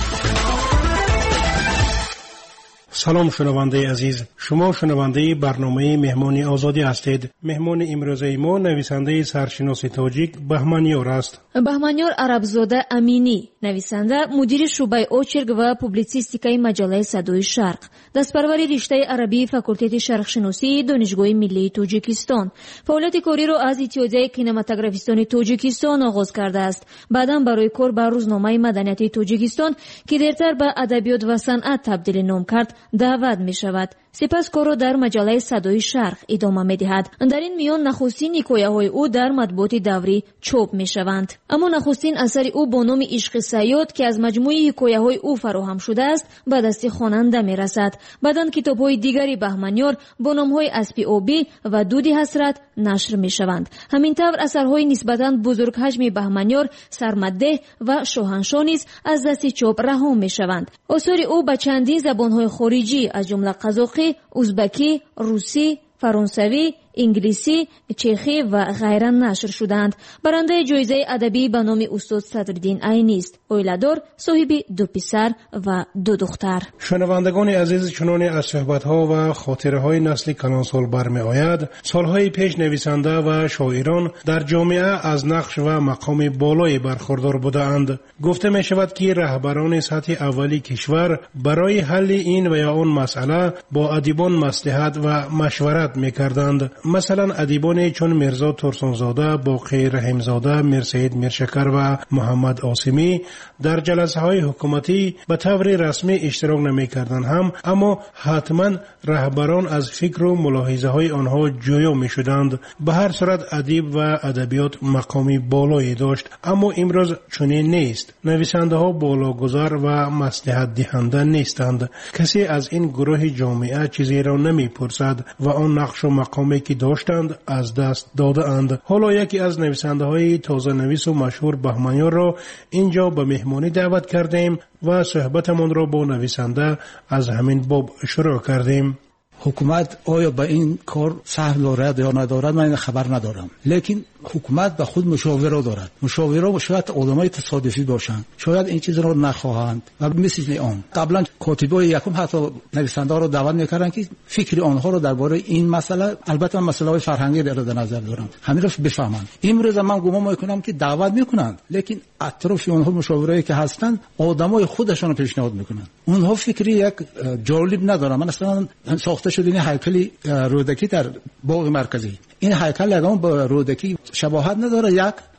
سلام شنونده عزیز، شما شنونده برنامه مهمان آزادی هستید. مهمان امروزه ما نویسنده سرشناسی تاجیک بهمنیار است. بهمنیار عربزاده امینی، نویسنده، مدیر شعبه اوچرگ و پوبلیسیستیکای مجله صدای شرق، دستپروری رشته عربی فاکولته شرقشناسی دانشگاه ملی تاجیکستان. فعالیت کاری را از اتحادیه کینماتوگرافیستان تاجیکستان آغاز کرده است. بعداً برای کار به روزنامه مدنیت تاجیکستان که دیرتر به ادبیات و صنعت تبدیل نام کرد دعوت می شود. سپس کار را در مجله صدای شرق ادامه می دهد. در این میان نخستین حکایه های او در مطبوعات دوری چاپ می شوند. اما نخستین اثر او با نام عشق صیاد که از مجموعه حکایه های او فراهم شده است به دست خواننده می رسد. بعداً کتاب های دیگری بهمنیار با نام های اسب آبی و دود حسرت نشر می شوند. همینطور اثرهای نسبتاً بزرگ حجم بهمنیار سرمده و شاهنشاه نیز از دست چاپ رها می شوند. آثار او به چندین زبان‌های خارجی از جمله قزاقی، ازبکی، روسی، فرانسوی، انگلیسی، چخی و غیره نشر شدند. برنده جایزه ادبی به نام استاد صدرالدین عینی است. اویله‌دار، صاحب 2 پسر و 2 دختر. شنوندگان عزیز، چنان از صحبت‌ها و خاطره‌های نسل کلانسال برمی آید، سالهای پیش نویسنده و شاعران در جامعه از نقش و مقام بالایی برخوردار بودند. گفته می شود که رهبران سطح اولی کشور برای حل این و یا آن مسئله با ادیبان مصلحت و مشورت می‌کردند. مثلا ادیبان چون میرزا ترسانزاده، باقی رحیمزاده، میرسید میرشکر و محمد عاصمی در جلسه های حکومتی به طور رسمی اشتراک نمی کردند هم، اما حتما رهبران از فکر و ملاحظه های آنها جویا می شدند. به هر صورت ادیب و ادبیات مقامی بالایی داشت، اما امروز چنین نیست. نویسنده ها بالاگذار و مصلحت دهنده نیستند. کسی از این گروه جامعه چیزی را نمی پرسد و آن نقش و مقامی که داشتند از دست داده اند. حالا یکی از نویسنده های تازه نویس و مشهور بهمنیار را اینجا به مهمانی دعوت کردیم و صحبتمان را با نویسنده از همین باب شروع کردیم. حکومت آیا به این کار سهم دارد یا ندارد من خبر ندارم، لیکن حکومت به خود مشاوره دارد. مشاوره شاید آدمای تصادفی باشند، شاید این چیز را نخواهند و مثل آن قبلا کاتبای یکم حتی نویسنده ها را دعوت میکردند که فکر آنها را درباره این مسئله، البته مسئله فرهنگی در نظر دارند، همین را بفهمند. امروز من گمان میکنم که دعوت میکنند، لیکن اطراف آنها مشاوره‌ای که هستند آدمای خودشان پیشنهاد میکنند. اونها فکری یک جالب ندارن. من اصلا ساخته شده این هیکل رودکی در باغ مرکزی، این هیکل یگان با رودکی شباهت نداره. یک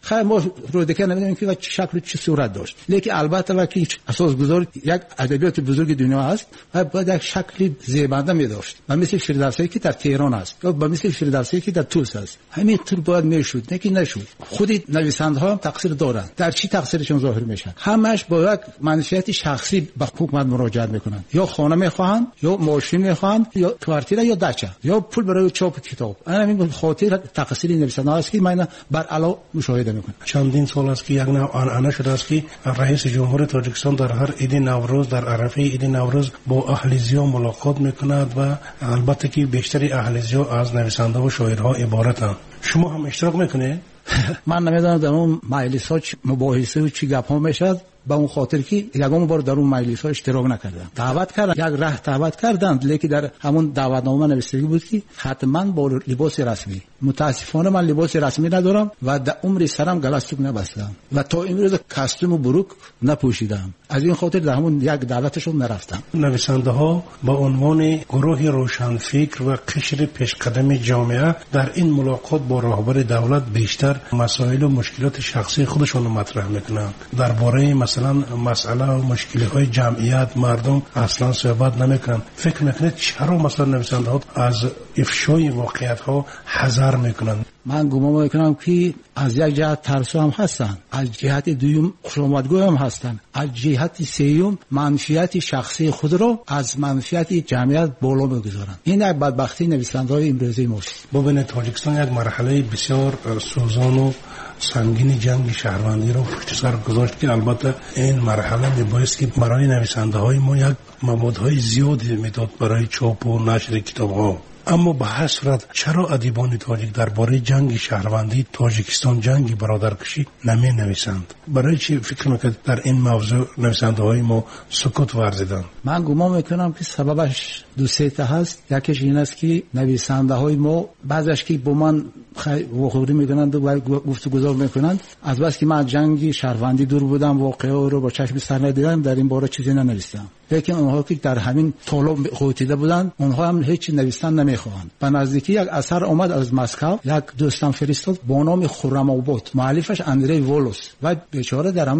خیر ما رودکه نمیدونیم که چه شکل چه صورت داشت، لیکن البته وقتی اساسگذار یک ادبیات بزرگ دنیا است و باید یک شکل زیبنده می داشت و مثل فردوسی که در تهران است یا مثل فردوسی که در طوس است، همین طور باید میشد، لیکن نشد. خود نویسنده‌ها هم تقصیر دارند. در چی تقصیرشون ظاهر میشه؟ همش با یک منشیت شخصی به حکومت مراجعه میکنند، یا خانه میخواهند یا ماشین میخواهند یا کوارتیر یا دچه یا پول برای چاپ کتاب. همین خاطر تقصیر نویسنده است که من بر علا مشاهده میکنم. چندین سال است که یک نوع آنعنه شده است که رئیس جمهور تاجیکستان در هر عید نوروز در عرفه عید نوروز با اهلیزیا ملاقات میکند و البته که بیشتری اهلیزیا از نویسنده و شاعرها عبارتند. شما هم اشتراک میکنید؟ من نمیدونم در اون مجلس ها مباحثه و چی گپ ها میشد، با اون خاطر که یگام بار در اون مجلس ها اشتراک نکردم. دعوت کردن، یک ره دعوت کردند، لیکن در همون دعوتنامه نوشته بود که حتما با لباس رسمی. متاسفانه من لباس رسمی ندارم و در عمر سرم گلستوک نبستم و تا امروز کاستوم و بروک نپوشیدم. از این خاطر در همون یک دعوتشون نرفتم. نویسنده ها با عنوان گروه روشنفکر و قشر پیشقدم جامعه در این ملاقات با رهبر دولت بیشتر مسائل و مشکلات شخصی خودشون رو مطرح میکنند. درباره مثلا مسئله و مشکلات جمعیت مردم اصلا صحبت نمیکنند. فکر میکنید چرا مثلا نویسنده ها از افشای واقعیت ها حذر میکنند؟ من گمان میکنم که از یک جهت ترسو هم هستن، از جهت دوم خوشامدگو هم هستن، از جهت سوم منفیت شخصی خود رو از منفیت جمعیت بالا میگذارن. این یک بدبختی نویسنده‌های امروزی ماست. ببینید تاجیکستان یک مرحله بسیار سوزان و سنگین جنگ شهروندی رو پشت سر گذاشت که البته این مرحله میبایست که برای نویسنده های ما یک موادهای زیادی میداد برای چاپ و نشر کتاب ها. اما به هر صورت چرا ادیبان تاجیک درباره جنگ شهروندی تاجیکستان جنگی برادرکشی نمی نویسند؟ برای چی فکر میکنید در این موضوع نویسنده های ما سکوت ورزیدند؟ من گمان میکنم که سببش دو سه تا هست. یکیش این است که نویسنده های ما بعضیش که با من وقوری میکنند و گفتگو میکنند از بس که من جنگ شهروندی دور بودم، واقعه رو با چشم سر ندیدم، در این باره چیزی ننوشتم. لیکن اونها که در همین طالب قوتیده بودند اونها هم هیچ نوشتن نمیخواهند. به نزدیکی یک اثر اومد از مسکو، یک دوستم فرستاد با نام خرم آباد، مؤلفش اندری وولوس و بیچاره در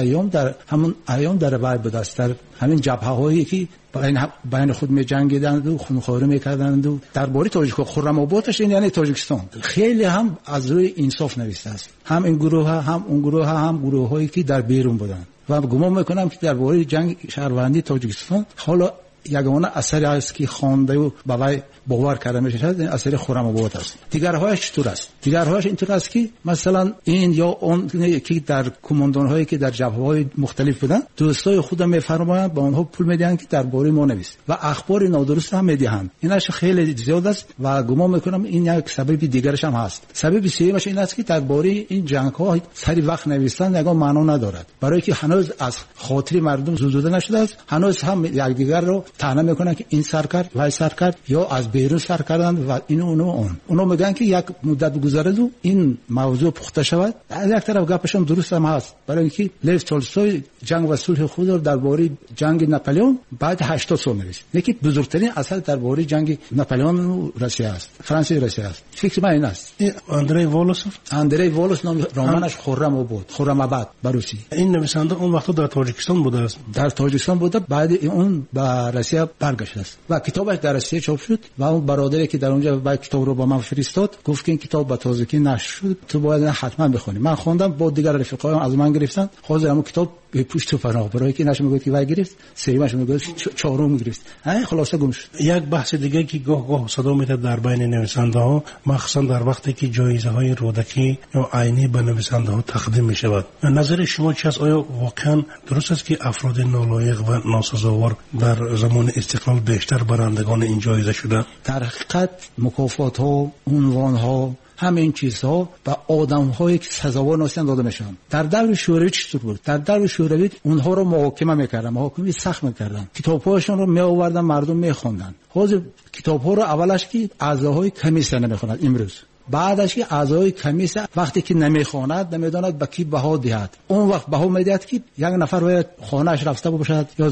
همون ایام در وای بود است، در همین جبهه هایی که بین خود می جنگیدند و خونخواری میکردند و درباره تاجیک خرم آبادش این یعنی تاجیکستان خیلی هم از روی انصاف نوشته است، هم این گروه هم اون گروه هم گروه هایی که در بیرون بودند. و گمان میکنم که درباره جنگ شهروندی تاجیکستان حالا یگانه اثری است که خوانده و باور باور کرده میشه این اثر خرم آباد است. دیگرهایش چطور است؟ دیگرهایش اینطور است که مثلا این یا اون که در کماندان هایی که در جبهه های مختلف بودن دوستای خودم میفرمایند با اونها پول میدهند که درباره ما نویس و اخبار نادرست هم میدهند. اینش خیلی زیاد است و گمان میکنم این یک سبب دیگرش هم هست. سبب سومش این است که درباره این جنگ ها سری وقت نوشتن یگان معنا ندارد، برای که هنوز از خاطر مردم زوزوده نشده است. هنوز هم یکدیگر رو طعنه میکنن که این سر کرد وای سر کرد یا از بیرون سر کردن و اونو میگن که یک مدت گذرد و این موضوع پخته شود. از یک طرف گپشون درست هم هست، برای اینکه لیو تولستوی جنگ و صلح خود رو درباره جنگ ناپلئون بعد 80 سال نوشت. یکی بزرگترین اثر درباره جنگ ناپلئون و روسیه است، فرانسه و روسیه است. فکر من این است. اندری وولوس نام رمانش خرم آباد بروسی. این نویسنده اون وقت در تاجیکستان بوده است. در تاجیکستان بوده، بعد اون به روسیه برگشت است و کتابش در روسیه چاپ شد و اون برادری که در اونجا با کتاب رو با من فرستاد گفت که این کتاب به تازگی نشر شد، تو باید حتما بخونی. من خوندم، با دیگر رفیقایم از من گرفتن، حاضر همون کتاب به پشت و پناه برای که نشه میگه که وای گرفت، سومش میگه چهارم گرفت. خلاصه گم شد. یک بحث دیگه که گاه صدا میاد در بین نویسنده ها، مخصوصا در وقتی که جایزه های رودکی یا عینی به نویسنده ها تقدیم می شود، نظر شما چی است؟ آیا واقعا درست است که افراد نالایق و ناسزاوار در زمان استقلال بیشتر برندگان این جایزه شدند؟ در حقیقت مکافات ها، عنوان ها، همین چیزها به آدم‌هایی که سزاوار نیستن داده میشن. در دور شوروی چطور بود؟ در دور شوروی اونها رو محاکمه میکردن، محاکمه سخت میکردن، کتاب‌هاشون رو میآوردن مردم میخوندن. حاضر کتاب‌ها رو اولش که اعضاهای کمیسیون نمیخونن، امروز بعدش که اعضای کمیسه وقتی که نمیخواند نمیداند به کی بها دهد، اون وقت بها میدهد که یک نفر باید خانه‌اش رفته باشد یا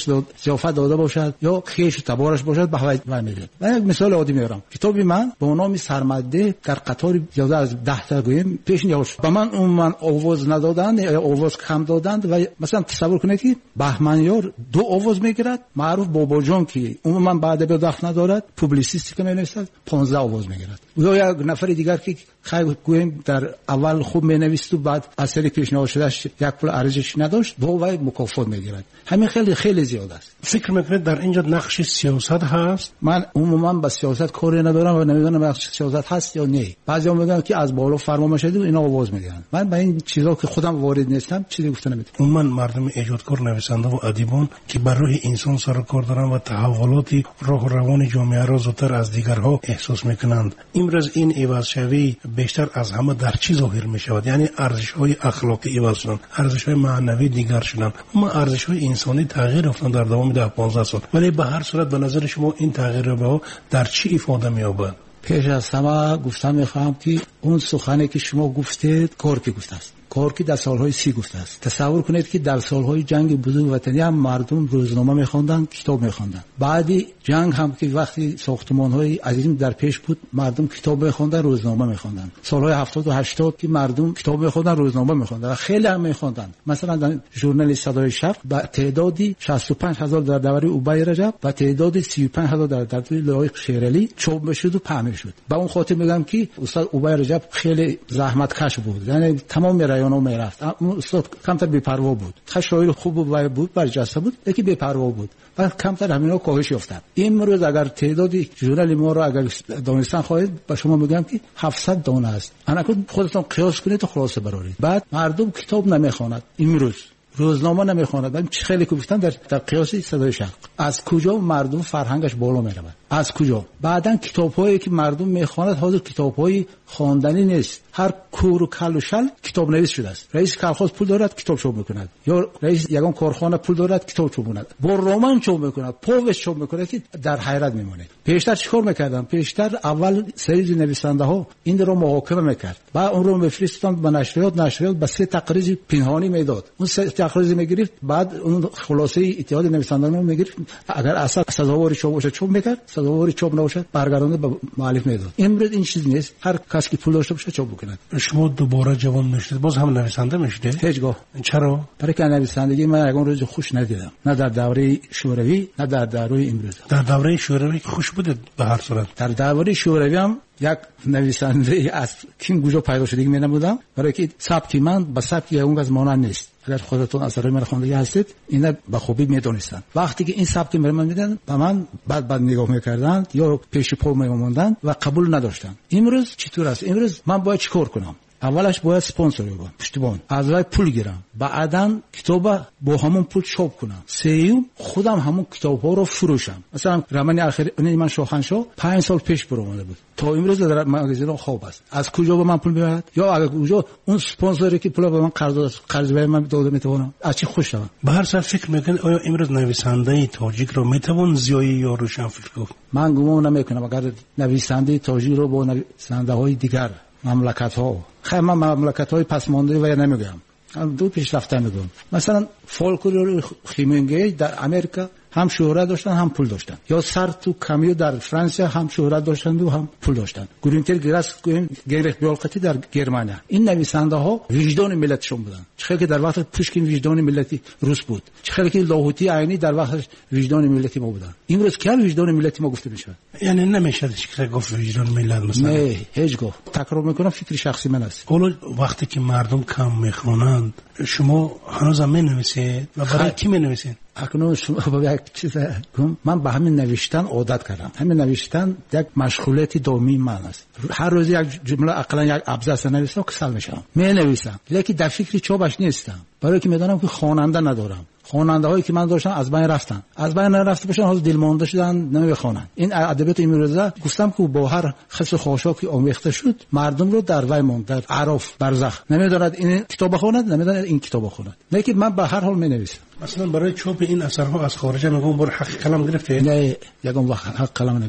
ضیافت داده باشد یا خیش تبارش باشد بها میدهد. من یک مثال عادی میارم. کتابی من با نام سرمده در قطار زیاده از 10 تا گویم پیش نیاورد. به من اون آواز ندادند یا آواز کم دادند و مثلا تصور کنید که بهمنیار 2 آواز میگیرد، معروف بابا جان که عموما بعد به دخل ندارد، پوبلیسیستی که مینویسد 15 آواز میگیرد. یا یک نفر دیگر که خیلی گویم در اول خوب مینویسد و بعد اثری پیشنهاد شدهش یک پول ارزش نداشت، با وی مکافات میگیرد. همین خیلی زیاد است. فکر میکنید در اینجا نقش سیاست هست؟ من عموما با سیاست کاری ندارم و نمیدونم نقش سیاست هست یا نه. بعضیا میگن که از بالا فرمان شده و اینا آواز میدن. من با این چیزا که خودم وارد نیستم چیزی گفته نمیتونم. عموما مردم ایجادکار، نویسنده و ادیبان که بر روح انسان سر و کار دارن و تحولات روح و روان جامعه را زودتر از دیگرها احساس میکنند. امروز این عوض‌شوی بیشتر از همه در چی ظاهر میشود؟ یعنی ارزش‌های اخلاقی عوض شدن، ارزش‌های معنوی دیگر شدن، اما ارزش‌های انسانی تغییر یافتند در دوام 10-15 سال. ولی به هر صورت به نظر شما این تغییر به در چی ifade می‌یابد؟ پیش از همه گفتم میخوام که اون سخنی که شما گفتید کورکی گفته است، کورکی در سالهای 30 گفته است. تصور کنید که در سالهای جنگ بزرگ وطنی هم مردم روزنامه میخوندن، کتاب میخوندن. بعدی جنگ هم که وقتی ساختمان‌های عظیم در پیش بود، مردم کتاب میخوندن، روزنامه میخوندن. سالهای 70 و 80 که مردم کتاب میخوندن، روزنامه میخوندن، خیلی هم میخوندن. مثلا در ژورنال صدای شرق با تعدادی 65000 در دوره اوبای رجب و تعدادی 35000 در دوره لایق شیرالی چاپ میشد و پهن میشد. با اون خاطر میگم که استاد اوبای رجب خیلی زحمتکش بود، یعنی تمام رایانو میرفت. اون استاد کمتر بی‌پروا بود، شاعر خوب بود، برجسته بود، یکی بی‌پروا بود و کمتر همینا کاهش یافتند. امروز اگر تعدادی ژورنال ما رو اگر دانستن خواهید، با شما میگم که 700 دانه است. انا خودتون قیاس کنید و خلاصه برارید. بعد مردم کتاب نمیخواند، امروز روزنامه نمیخواند. من خیلی گفتم در قیاس صدای شرق از کجا مردم فرهنگش بالا میرود، از کجا؟ بعدن کتاب‌هایی که مردم میخواند حاضر کتاب‌های خواندنی نیست، هر کور و کل و شل کتاب نویس شده است. رئیس کارخانه پول دارد کتاب چاپ میکند، یا رئیس یگان کارخانه پول دارد کتاب چاپ میکند، با رمان چاپ میکند، پوست چاپ میکنه که در حیرت میمونه. پیشتر چیکار میکردن؟ پیشتر اول سری نویسنده ها این رو محاکمه میکرد، بعد اون رو میفرستند به نشریات به 3 تقریر پنهانی میداد. اون 3 تقریر میگرفت، بعد اون خلاصه اتحاد نویسندگان میگرفت، اگر اصلا سزاواری چاپ باشه چاپ میکرد، سزاواری چاپ نباشه برگردانده به مؤلف میداد. امروز این چیز نیست، هر کسی که پول داشته باشه چاپ بکنه. شما دوباره جوان میشید، باز هم نویسنده میشید؟ هیچگاه. چرا؟ برای که نویسندگی من یگان روز خوش ندیدم، نه در دوره شوروی نه در دوره امروز. در دوره شوروی خوش بوده به هر صورت. در دوره شوروی هم یک نویسنده از کیم گوجا پیدا شده که نبودم، برای که سبک من با سبک اون از مانند نیست. اگر خودتون اثر من خوانده هستید اینا به خوبی میدونستان. وقتی که این سبک من میدن به من بعد نگاه میکردن یا پیش پا میموندن و قبول نداشتن. امروز چطور است؟ امروز من باید چیکار کنم؟ اولش باید سپانسر بگم، پشتیبان، از وای پول گیرم، بعداً کتاب با همون پول چاپ کنم، سوم خودم همون کتاب‌ها رو فروشم. مثلا رمان اخیر من شاهنشاه 5 سال پیش برآمده بود، تا امروز در مغازه خواب است. از کجا به من پول میاد؟ یا اگر کجا اون سپانسری که پول به من قرض به من داده میتونم از چی خوش شوم؟ به هر صورت فکر میکنم آیا امروز نویسنده تاجیک رو میتوان زیایی یا روشن فکر کنه؟ من گمان نمیکنم اگر نویسنده تاجیک رو با نویسنده‌های دیگر مملکت‌ها، خیلی من مملکت‌های پسمانده و نمیگم، دو پیشرفته میگم. مثلا فولکلور خیمنگی در امریکا هم شهرت داشتن هم پول داشتن، یا سارتو کامیو در فرانسه هم شهرت داشتن و هم پول داشتن، گرینتر گراس گریخ بیالقتی در گرمانیا. این نویسنده ها وجدان ملتشون بودن. چه که در وقت پوشکین وجدان ملتی روس بود، چه که لاهوتی عینی در وقت وجدان ملتی ما بودن. امروز که وجدان ملتی ما گفته میشه؟ یعنی نمیشه که گفت وجدان ملت مثلا. نه هیچگاه. تکرار میکنم فکر شخصی من است. حالا وقتی که مردم کم میخونند شما هنوز هم مینویسید و برای کی مینویسید؟ اکنون شما با یک چیز من به همین نوشتن عادت کردم. همین نوشتن یک مشغولیت دائمی من است. هر روز یک جمله اقلا یک ابزاس نویسم کسل میشم، می نویسم، لیکن در فکر چوبش نیستم، برای که میدونم که خواننده ندارم. خواننده هایی که من داشتم از بین رفتن، از بین رفته باشن، حالا دلمانده شدن، نمیخوانن. این ادبیات امروزه گفتم که با هر خس خاشاکی آمیخته شد، مردم رو در وی ماند، در عرف برزخ، نمیداند این کتاب بخواند، نمیداند این کتاب بخواند. لیکن من به هر حال مینویسم. مثلا برای چاپ این اثرها از خارج میگم بر حق قلم گرفته؟ نه، یگان وقت حق قلم نگرفتم.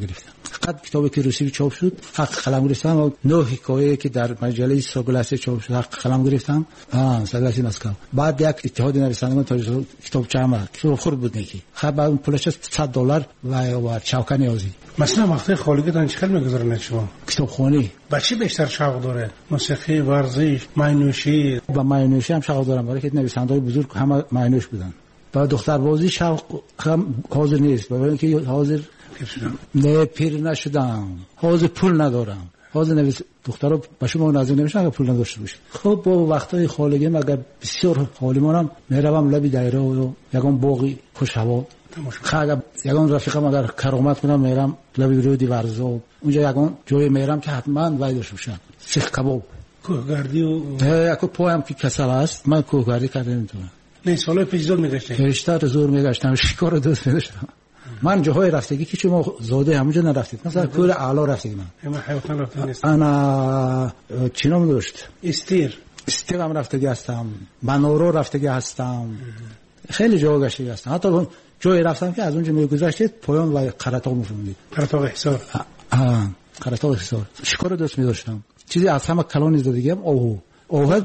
فقط کتابی که روسی چاپ شد حق قلم گرفتم و 9 حکایه که در مجله ساگلاسه چاپ شد حق قلم گرفتم. ساگلاسه مسکو. بعد یک اتحاد نویسندگان تاجیک کتاب چه‌ام کتاب خورد بود نیکی. خب بعد پولش $100 و چاوکا نیازی. مثلا وقتی خالگیتان چقدر میگذرونید شما؟ کتابخوانی. با چی بیشتر شوق داره؟ موسیقی، ورزش، معنوشی؟ با معنوشی هم شوق دارم، برای که نویسنده‌های بزرگ همه معنوش بودن. با دختربازی شوق هم حاضر نیست، برای اینکه حاضر نه پیر نشدم، حاضر پول ندارم. حاضر نویس دخترها با شما نازل نمیشن اگه پول نداشته باشه. خب با وقتای خالگیم اگر بسیار حالیمونم میروم لبی دایره و یگان باقی خوش هوا خاله یگان رفیقم اگر کرامت کنم میرم لبی رودی ورزا اونجا یگان جای میرم که حتما وایدش بشن سیخ کباب کوهگردی و اگه پایم که کسل است من کوهگردی کردم نمیتونم. نه سالای پیش زور میگشتم بیشتر زور میگشتم شکار دوست می‌داشتم. من جاهای رفتگی که شما زاده همونجا نرفتید، مثلا کوه اعلا رفتید. من حیوان رفتم نیست. انا چینام داشت استیر هم رفتگی هستم، منورو رفتگی هستم، خیلی جا گشتگی هستم. حتی جایی رفتم که از اونجا میگذشتید پایان و قرطاق میفهمید. قرطاق حصار. قرطاق حصار. شکار دوست می‌داشتم. چیزی از همه کلانی زدگیم اوه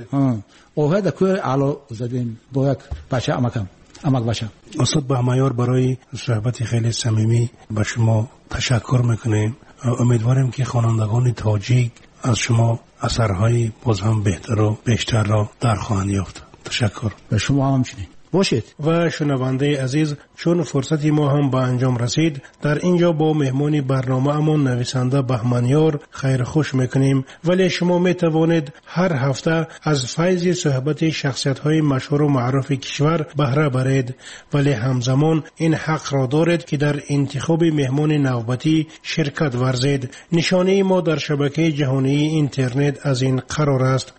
در کوه اعلا زدیم با یک بچه امک باشم. استاد بهمایار برای صحبت خیلی صمیمی به شما تشکر میکنیم. امیدواریم که خوانندگان تاجیک از شما اثرهای باز هم بهتر و بیشتر را در خواهند یافت. تشکر. به شما همچنین باشید. و شنونده عزیز، چون فرصتی ما هم به انجام رسید، در اینجا با مهمان برنامه امان نویسنده بهمنیار خیر خوش میکنیم. ولی شما میتوانید هر هفته از فیض صحبت شخصیت های مشهور و معروف کشور بهره برید، ولی همزمان این حق را دارید که در انتخاب مهمان نوبتی شرکت ورزید. نشانه ما در شبکه جهانی اینترنت از این قرار است: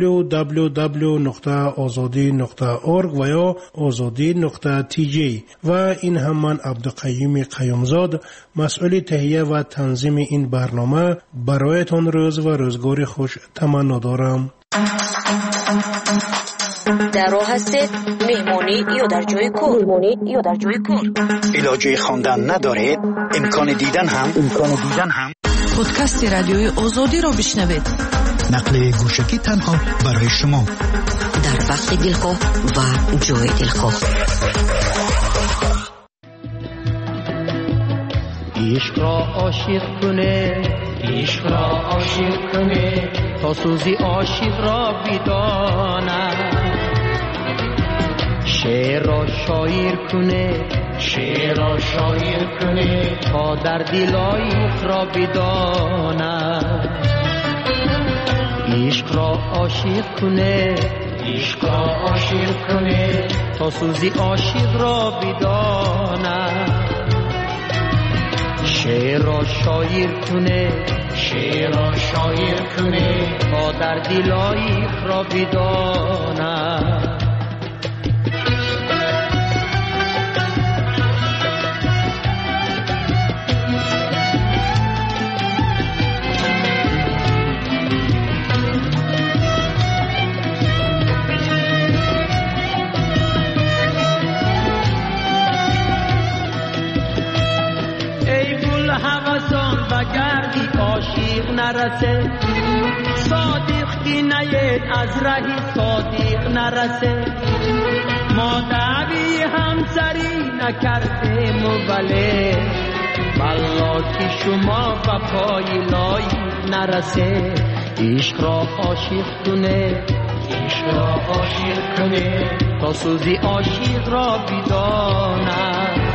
www.azadi.org و یا azadi.tj. و این هم من عبدالقیوم قیومزاد، مسئول تهیه و تنظیم این برنامه، برایتان روز و روزگار خوش تمنا دارم. در راه هستید مهمانی یا در جای کار علاجه خواندن ندارید، امکان دیدن هم پادکست رادیوی آزادی را بشنوید. نقل گوشکی تنها برای شما در وقت دلخواه و جای دلخواه. عشق را عاشق کنه تا سوزی عاشق را بداند، شعر را شاعر کنه تا در دل عاشق را بداند. عشق را عاشق کنه تا سوزی عاشق را بداند، شعر را شاعر کنه تا در دل عاشق را بداند. بگردی عاشق نرسه، صادق دی نید از رهی صادق نرسه. ما دعوی همسری نکردیم ولی والله که شما به پای لای نرسه. عشق را عاشق کنه تا سوزی عاشق را بداند،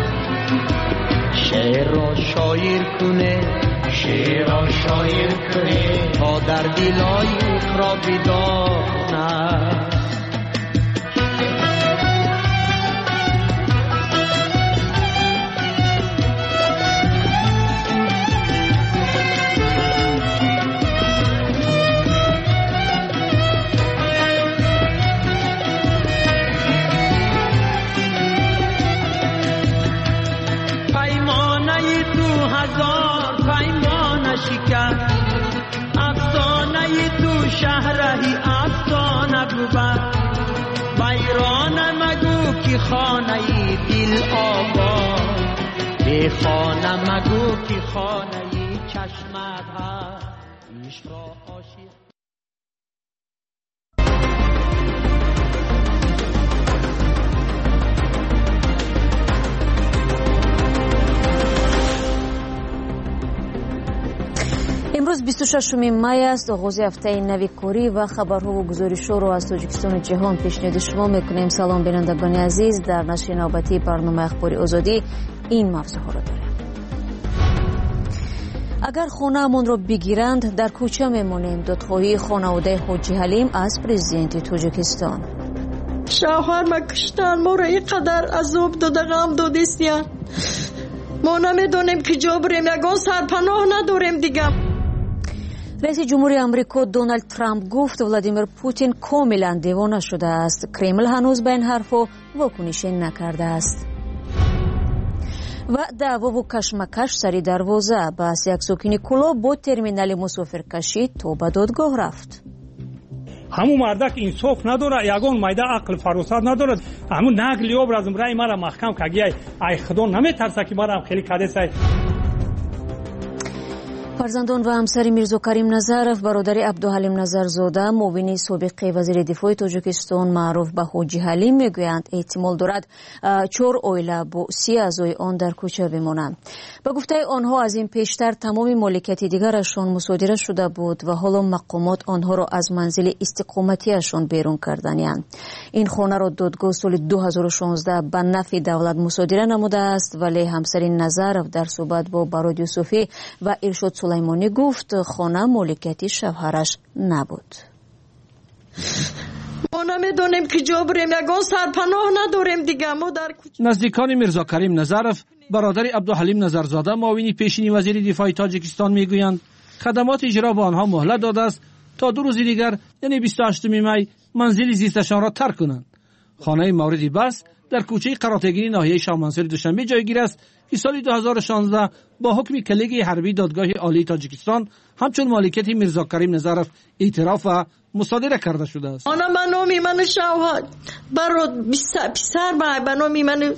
شعر را شاعر کنه تا در دل عاشق را بداند. افسانه تو شهرهی افسانه بود، ویرانه مگو که خانه دل آباد ای خانه مگو که خانه ای چشمت هست عشق را عاشق. امروز 26 مای است، آغاز هفته نوی کاری و خبرها و گزارش‌ها رو از تاجیکستان و جهان پیشنهاد شما میکنیم. سلام بینندگان عزیز، در نشر نوبتی برنامه اخباری آزادی این موضوعها را داریم. اگر خانه‌مان را بگیرند در کوچه میمانیم. دادخواهی خانواده حاجی حلیم از پرزیدنت تاجیکستان. شوهر ما کشتن، ما را اینقدر عذاب داده، غم دادستین، ما نمیدونیم که جا بریم، یگان سرپناه نداریم دیگه. رئیس جمهوری آمریکا دونالد ترامپ گفت ولادیمیر پوتین کاملا دیوانه شده است. کرمل هنوز به این حرفها واکنشی نکرده است. و دعوا و کشمکش سری دروازه. بحث یک ساکن کلاه با ترمینال مسافرکشی تا به دادگاه رفت. همون مردک انصاف نداره، یگان مایده عقل فراست نداره. همون نقل یاب رازم رای مرا محکم کگی ای خدا نمیترسه که مرا خیلی کدسای. فرزندان و همسر میرزا کریم نظرов برادر عبدالحلیم نظرزاده معاون سابق وزیر دفاع تاجیکستان معروف به حاجی حلیم میگویند احتمال دارد 4 عائله با 30 اعضای آن در کوچه بمانند. به گفته آنها از این پیشتر تمام مالکیت دیگرشان مصادره شده بود و حالا مقامات آنها را از منزل استقامتیشان بیرون کردند. این خانه را دادگاه سال 2016 به نفع دولت مصادره نموده است، ولی همسر نظرов در صحبت با براد یوسفی و ارشاد سلیمانی گفت خانه مالکیت شوهرش نبود. ما نمیدونیم که جا بریم، یگان سرپناه نداریم دیگه. ما در نزدیکان میرزا کریم نظرov برادر عبدالحلیم نظرزاده معاون پیشین وزیر دفاع تاجیکستان میگویند خدمات اجرا به آنها مهلت داده است تا 2 روز دیگر یعنی 28 می منزل زیستشان را ترک کنند. خانه مورد بحث در کوچه قراتگینی ناحیه شاه منصور دوشنبه جایگیر است که سال 2016 با حکم کلیگ حربی دادگاه عالی تاجیکستان همچون مالکیت میرزا کریم نظرov اعتراف و مصادره کرده شده است. آنها منومی من شوهر براد پسر با بنومی من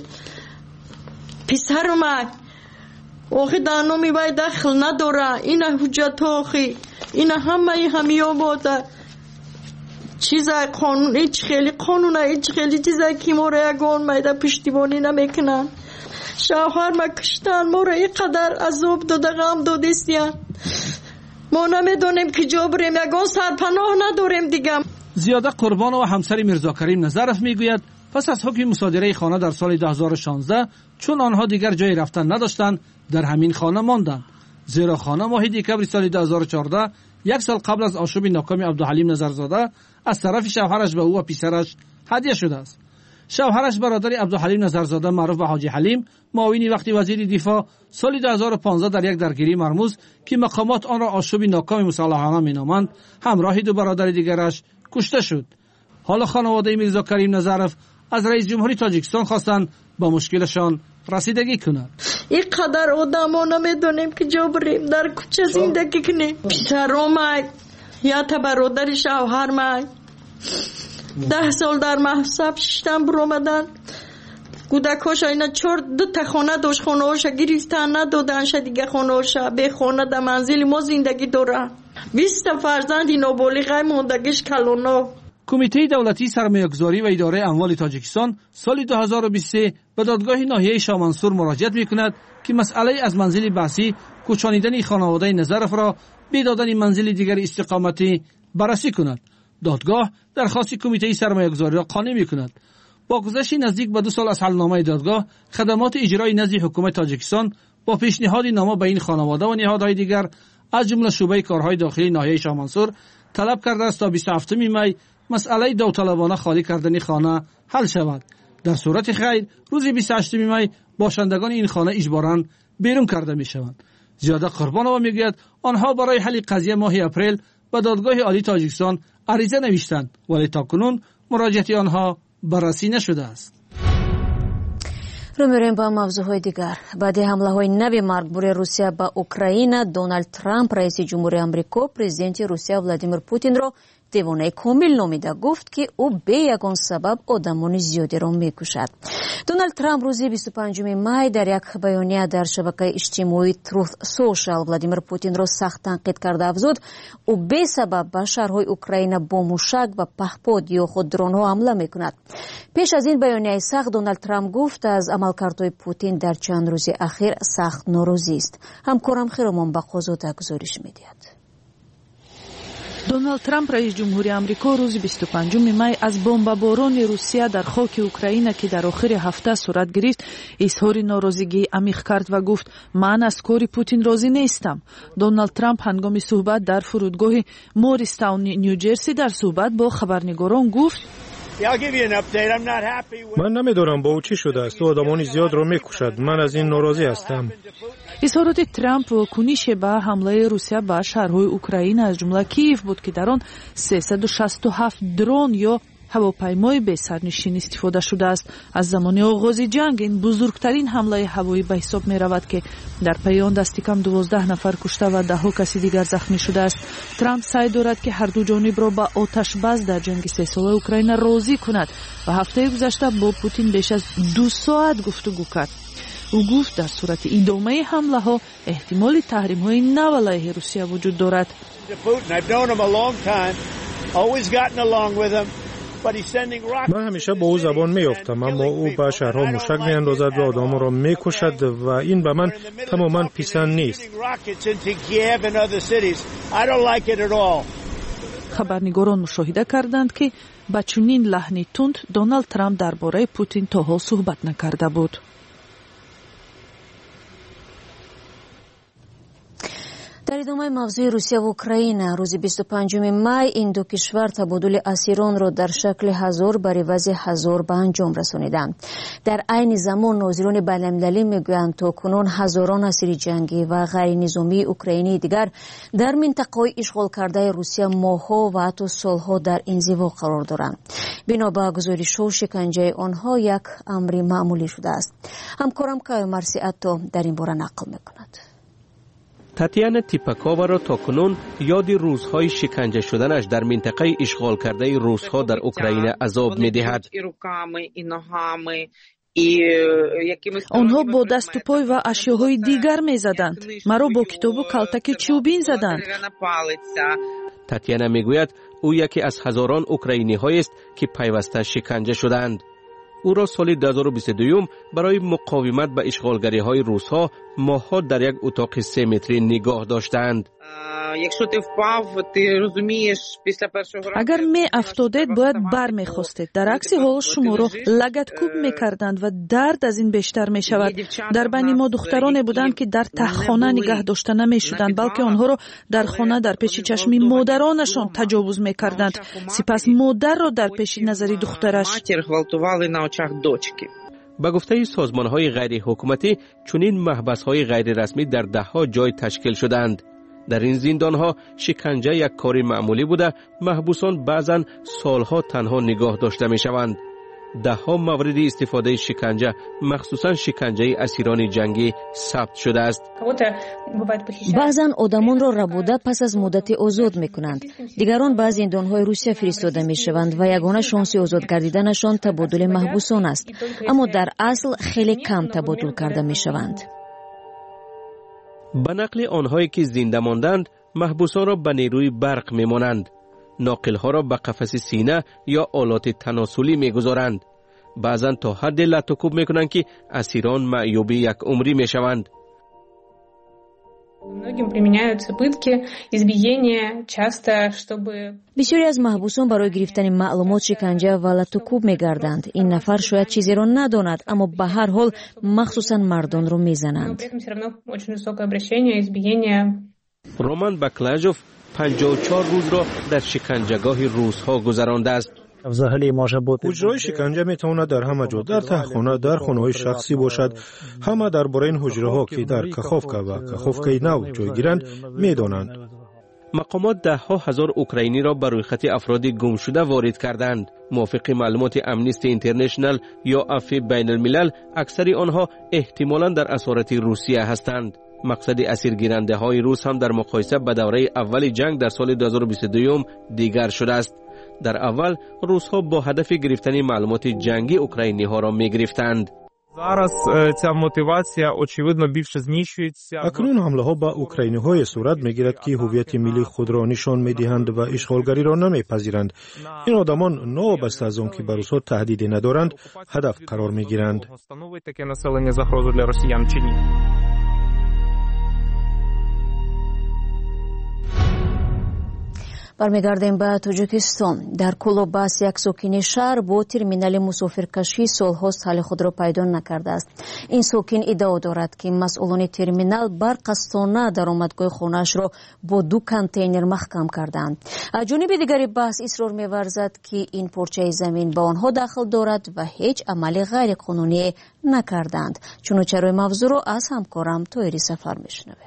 پسر ما آخی دانومی باید دخل نداره. این حجت آخی این همه همیا باده چیزای قانون، هیچ خیلی قانونه، هیچ خیلی چیزای که ما را یگان مایده پشتیبانی نمیکنن. شوهر ما کشتن، ما را اینقدر عذاب داده، غم دادستین، ما نمیدونیم که جا بریم، یگان سرپناه نداریم دیگه. زیاده قربان و همسر میرزا کریم نظرov میگوید پس از حکم مصادره خانه در سال 2016 چون آنها دیگر جای رفتن نداشتند در همین خانه ماندند، زیرا خانه ماه دکبر سال 2014 1 سال قبل از آشوب ناکام عبدالحلیم نظرزاده از طرف شوهرش به او و پسرش هدیه شده است. شوهرش برادر عبدالحلیم نظرزاده معروف به حاجی حلیم معاون وقتی وزیر دفاع سال 2015 در یک درگیری مرموز که مقامات آن را آشوب ناکام مسلحانه مینامند همراه 2 برادر دیگرش کشته شد. حالا خانواده میرزا کریم نظرov از رئیس جمهوری تاجیکستان خواستند با مشکلشان رسیدگی کنند. اینقدر آدما نمیدونیم که جا بریم، در کوچه زندگی کنیم. پسرم یا تا برادر شوهر ما 10 سال در محسب ششتن برآمدن. کودکاش اینا 2 تا خانه داشت، خانه هاشا گرفتن ندادنش دیگه، خانه هاشا به خانه در منزل ما زندگی داره. 20 فرزند نابالغ موندگیش کلونا. کمیته دولتی سرمایه‌گذاری و اداره اموال تاجیکستان سال 2023 به دادگاه ناحیه شاه منصور مراجعه می‌کند که مسئله از منزل بحثی کوچانیدن خانواده نظرov را به دادن منزل دیگر استقامتی بررسی کند. دادگاه درخواست کمیته سرمایه‌گذاری را قانع می‌کند. با گذشت نزدیک به 2 سال از حلنامه دادگاه، خدمات اجرایی نزد حکومت تاجیکستان با پیشنهاد نامه به این خانواده و نهادهای دیگر از جمله شعبه کارهای داخلی ناحیه شاه منصور طلب کرده است تا 27 می مسئله داوطلبانه خالی کردن خانه حل شود. در صورت خیر روز 28 می باشندگان این خانه اجباراً بیرون کرده می شوند. زیاده قربانова میگوید آنها برای حل قضیه ماه اپریل به دادگاه عالی تاجیکستان عریضه نوشتند، ولی تاکنون مراجعه آنها بررسی نشده است. رو میریم با موضوعهای دیگر. بعد حمله‌های نو مرگبار روسیه به اوکراین، دونالد ترامپ رئیس جمهوری آمریکا پرزیدنت روسیه ولادیمیر پوتین را دیوانه کامل نامیده. گفت که او به یگان سبب آدمان زیادی را میکشد. دونالد ترامپ روز 25 مای در یک بیانیه در شبکه اجتماعی تروث سوشال ولادیمیر پوتین را سخت تنقید کرده افزود او به سبب به شهرهای اوکراین با موشک و پهپاد یا خود درون‌ها حمله میکند. پیش از این بیانیه سخت دونالد ترامپ گفت از عملکردهای پوتین در چند روز اخیر سخت ناراضی است. همکارم خیرمان بقازاده گزارش میدهد. دونالد ترامپ رئیس جمهوری آمریکا روز 25 مای از بمباران روسیه در خاک اوکراین که در آخر هفته صورت گرفت اظهار ناراضگی عمیق کرد و گفت من از کار پوتین راضی نیستم. دونالد ترامپ هنگام صحبت در فرودگاه موریستاون نیوجرسی در صحبت با خبرنگاران گفت من نمیدونم با او چی شده است. او آدمان زیاد را میکشد. من از این ناراضی هستم. اظهارات ترامپ واکنش به حمله روسیه به شهرهای اوکراین از جمله کیف بود که در آن 367 درون یا هواپیمای بی سرنشین استفاده شده است. از زمان آغاز جنگ این بزرگترین حمله هوایی به حساب می رود که در پی آن دست کم 12 نفر کشته و 10 کسی دیگر زخمی شده است. ترامپ سعی دارد که هر دو جانب را به آتش بس در جنگ 3 ساله اوکراین راضی کند و هفته گذشته با پوتین بیش از 2 ساعت گفتگو کرد. او گفت در صورت ادامه حمله ها احتمال تحریم های نو علیه روسیه وجود دارد. من همیشه با او زبان میافتم، اما او به شهرها موشک میاندازد و آدم را میکشد و این به من تماما پسند نیست. خبرنگاران مشاهده کردند که با چنین لحنی تند دونالد ترامپ درباره پوتین تا حال صحبت نکرده بود. در ادامه موضوع روسیه و اوکراین روز 25 مای این دو کشور تبادل اسیران را در شکل 1000 بر عوض 1000 به انجام رسانیدند. در عین زمان ناظران بین‌المللی میگویند تاکنون هزاران اسیر جنگی و غیر نظامی اوکراینی دیگر در منطقه اشغال کرده روسیه ماه‌ها و حتی سالها در انزوا قرار دارند. بنا به گزارش‌ها شکنجه آنها یک امر معمولی شده است. همکارم کای مرسی عطا در این باره نقل میکند. تاتیانا تیپاکووا را تاکنون یاد روزهای شکنجه شدنش در منطقه اشغال کرده روس‌ها در اوکراین عذاب می‌دهد. آنها با دست و پای و اشیاهای دیگر می‌زدند. مرا با کتاب و کلتک چوبین زدند. تاتیانا میگوید او یکی از هزاران اوکراینی‌هایی است که پیوسته شکنجه شدند. او را سال 2022 برای مقاومت به اشغالگری‌های روس‌ها ماه‌ها در یک اتاق 3 متری نگاه داشتند. اگر می افتادید باید بر می خواستید. در عکس حال شما را لگد کوب می کردند و درد از این بیشتر می شود. در بین ما دخترانی بودند که در تهخانه نگه داشته نمی شدند، بلکه آنها را در خانه در پیش چشم مادرانشان تجاوز می کردند، سپس مادر را در پیش نظر دخترش. با گفته سازمان‌های غیر حکومتی چنین محبس‌های غیر رسمی در ده‌ها جای تشکیل شدند. در این زندان‌ها شکنجه یک کار معمولی بوده، محبوسان بعضاً سالها تنها نگاه داشته می‌شوند. ده‌ها مورد استفاده شکنجه، مخصوصاً شکنجه اسیران جنگی ثبت شده است. بعضاً آدمان را ربوده پس از مدت آزاد می‌کنند. دیگران به زندان‌های روسیه فرستاده می‌شوند و یگانه شانس آزاد گردیدنشان تبادل محبوسان است، اما در اصل خیلی کم تبادل کرده می‌شوند. به نقل آنهایی که زنده ماندند، محبوسان را به نیروی برق می‌مانند. ناقل‌ها را به قفس سینه یا آلات تناسلی می‌گذارند. بعضاً تا حد لطوکوب می‌کنند که اسیران معیوب یک عمری می‌شوند. بسیاری از محبوسان برای گرفتن معلومات شکنجه و لطوکوب می‌گردند. این نفر شاید چیزی را نداند، اما به هر حال مخصوصاً مردان را می‌زنند. رومان باکلاژوف 54 روز را در شکنجهگاه روس‌ها گذرانده است. اجرای شکنجه میتواند در همه جا، در تهخانه، در خانه‌های شخصی باشد. همه درباره این حجره‌ها که در کاخوفکا و کاخوفکای نو جایگیرند میدانند. مقامات ده‌ها هزار اوکراینی را بر روی خط افراد گم شده وارد کردند. موافق معلومات امنیستی اینترنشنال یا عفو بین الملل، اکثر آنها احتمالاً در اسارت روسیه هستند. مقصد اسیرگیرنده های روس هم در مقایسه با دوره اول جنگ در سال 2022 دیگر شده است. در اول روس‌ها با هدف گرفتن معلومات جنگی اوکراینی‌ها را می‌گرفتند. Зараз ця мотивація очевидно більше знищується. اکنون حمله ها به اوکراینی های صورت میگیرد که هویت ملی خود را نشان میدهند و اشغالگری را نمیپذیرند. این آدمان نوابسته از آن که به روس‌ها تهدیدی ندارند هدف قرار میگیرند. Становить таке населення загрозу для росіян чи ні? برمیگردیم به تاجیکستان. در کلوباس یک ساکن شهر با ترمینال مسافرکشی سالهاست حال خود را پیدا نکرده است. این ساکن ادعا دارد که مسئولان ترمینال برقصانه درآمدگاه خانه‌اش را با 2 کانتینر محکم کردند. از جانب دیگری بحث اصرار می‌ورزد که این پارچه زمین با آنها دخل دارد و هیچ عمل غیر قانونی نکردند. چنانچه روی موضوع را از همکارم طاهری سفر می‌شنویم.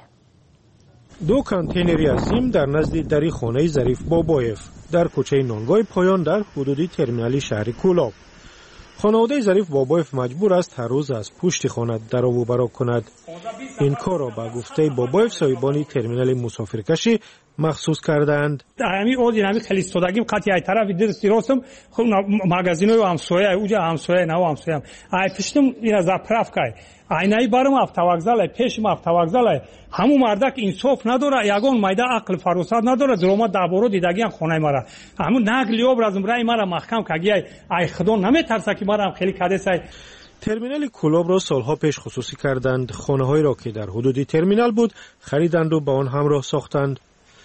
2 کانتینری عظیم در نزد دری خانه ظریف بابایف در کوچه نانگاه پایان در حدود ترمینالی شهر کولاب. خانواده ظریف بابایف مجبور است هر روز از پشت خانه در و برا کند. این کار را به گفته بابایف صاحبان ترمینال مسافرکشی مخصوص کردند. همین اون خیلی استودگیم قطعی ای طرف درستی راستم خب مغازینای همسایه اوجا همسایه نه همسایه ای پشتم این زاپراف کای aynayı barım avtovokzal peşim avtovokzal همو مردک انصاف نداره یگان میده عقل فراست نداره دروما دبارو دیدگی خونه مرا همو نقلی ابرازم رای مرا محکم کگی ای خدا نمیترسه که مرا خیلی کدسای. ترمینال کولاب را سالها پیش خصوصی کردند. خانه‌هایی را که در حدود ترمینال بود خریدند و با آن همراه ساختند.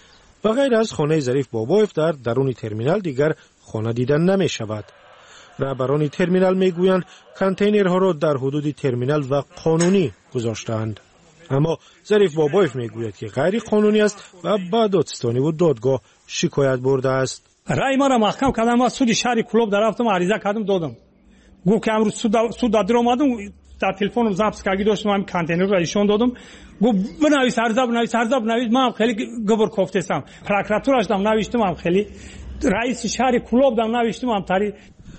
و غیر از خانه ظریف بابایف در درون ترمینال دیگر خانه دیدن نمی شود. رهبران ترمینال میگویند کانتینرها را در حدود ترمینال و قانونی گذاشتند. اما ظریف بابایف میگوید که غیر قانونی است و به دادستانی و دادگاه شکایت برده است. رای ما را محکم کردم. ما سود شهر کلوب رفتم عریضه کردم دادم. گفت که امروز سود در اومدم در تلفنم ضبط کردی داشتم هم کانتینر را نشون دادم. گفت بنویس عرضه بنویس من خیلی گبر کوفتم. پروکراتورش دم نوشتم هم خیلی رئیس شهر کلوب دم نوشتم هم تری.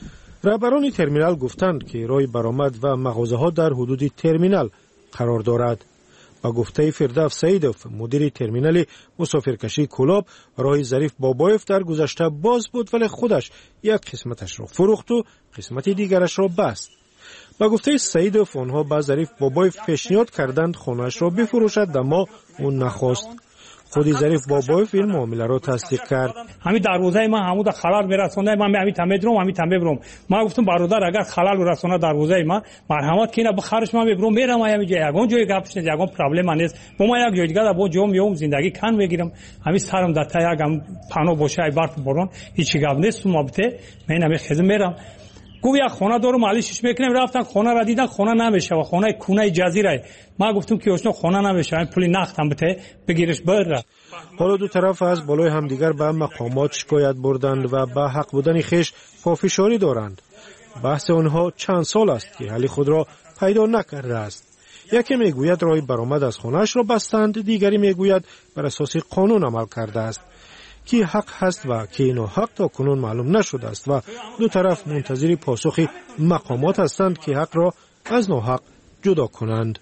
رهبران ترمینال گفتند که راه برآمد و مغازه‌ها در حدود ترمینال قرار دارد. با گفته فردوس سیدوف مدیر ترمینال مسافرکشی کلاب راه ظریف بابایف در گذشته باز بود ولی خودش یک قسمتش را فروخت و قسمت دیگرش را بست. با گفته سیدوف آنها با ظریف بابایف پیشنهاد کردند خانه‌اش را بفروشد اما اون نخواست. خود ظریف بابایف این معامله را تصدیق کرد. همین دروازه من همون خلال میرسونه من همین تمدرم من گفتم برادر اگر خلال رسونه دروازه من مرحمت کینه بخارش من میبرم میرم همین جای یگان جای گپش نیست یگان پرابلم نیست با ما یک جای دیگه با جام میوم زندگی کن میگیرم همین سرم در تا یکم پناه باشه ای برف بارون هیچ گپ نیست مابته من همین خزم میرم گویا خونه دارم مالیشش میکنم رفتن خونه را دیدن خونه نمیشه و خونه کونه جزیره ما گفتم که اوشنو خونه نمیشه پولی نختم بده بگیرش بره. حالا دو طرف از بالای همدیگر به مقامات شکایت بردند و به حق بودن خیش پافشاری دارند. بحث آنها چند سال است که حل خود را پیدا نکرده است. یکی میگوید راه برآمد از خانه‌اش را بستند، دیگری میگوید بر اساس قانون عمل کرده است. کی حق هست و کی ناحق تا کنون معلوم نشده است و دو طرف منتظر پاسخ مقامات هستند که حق را از ناحق جدا کنند.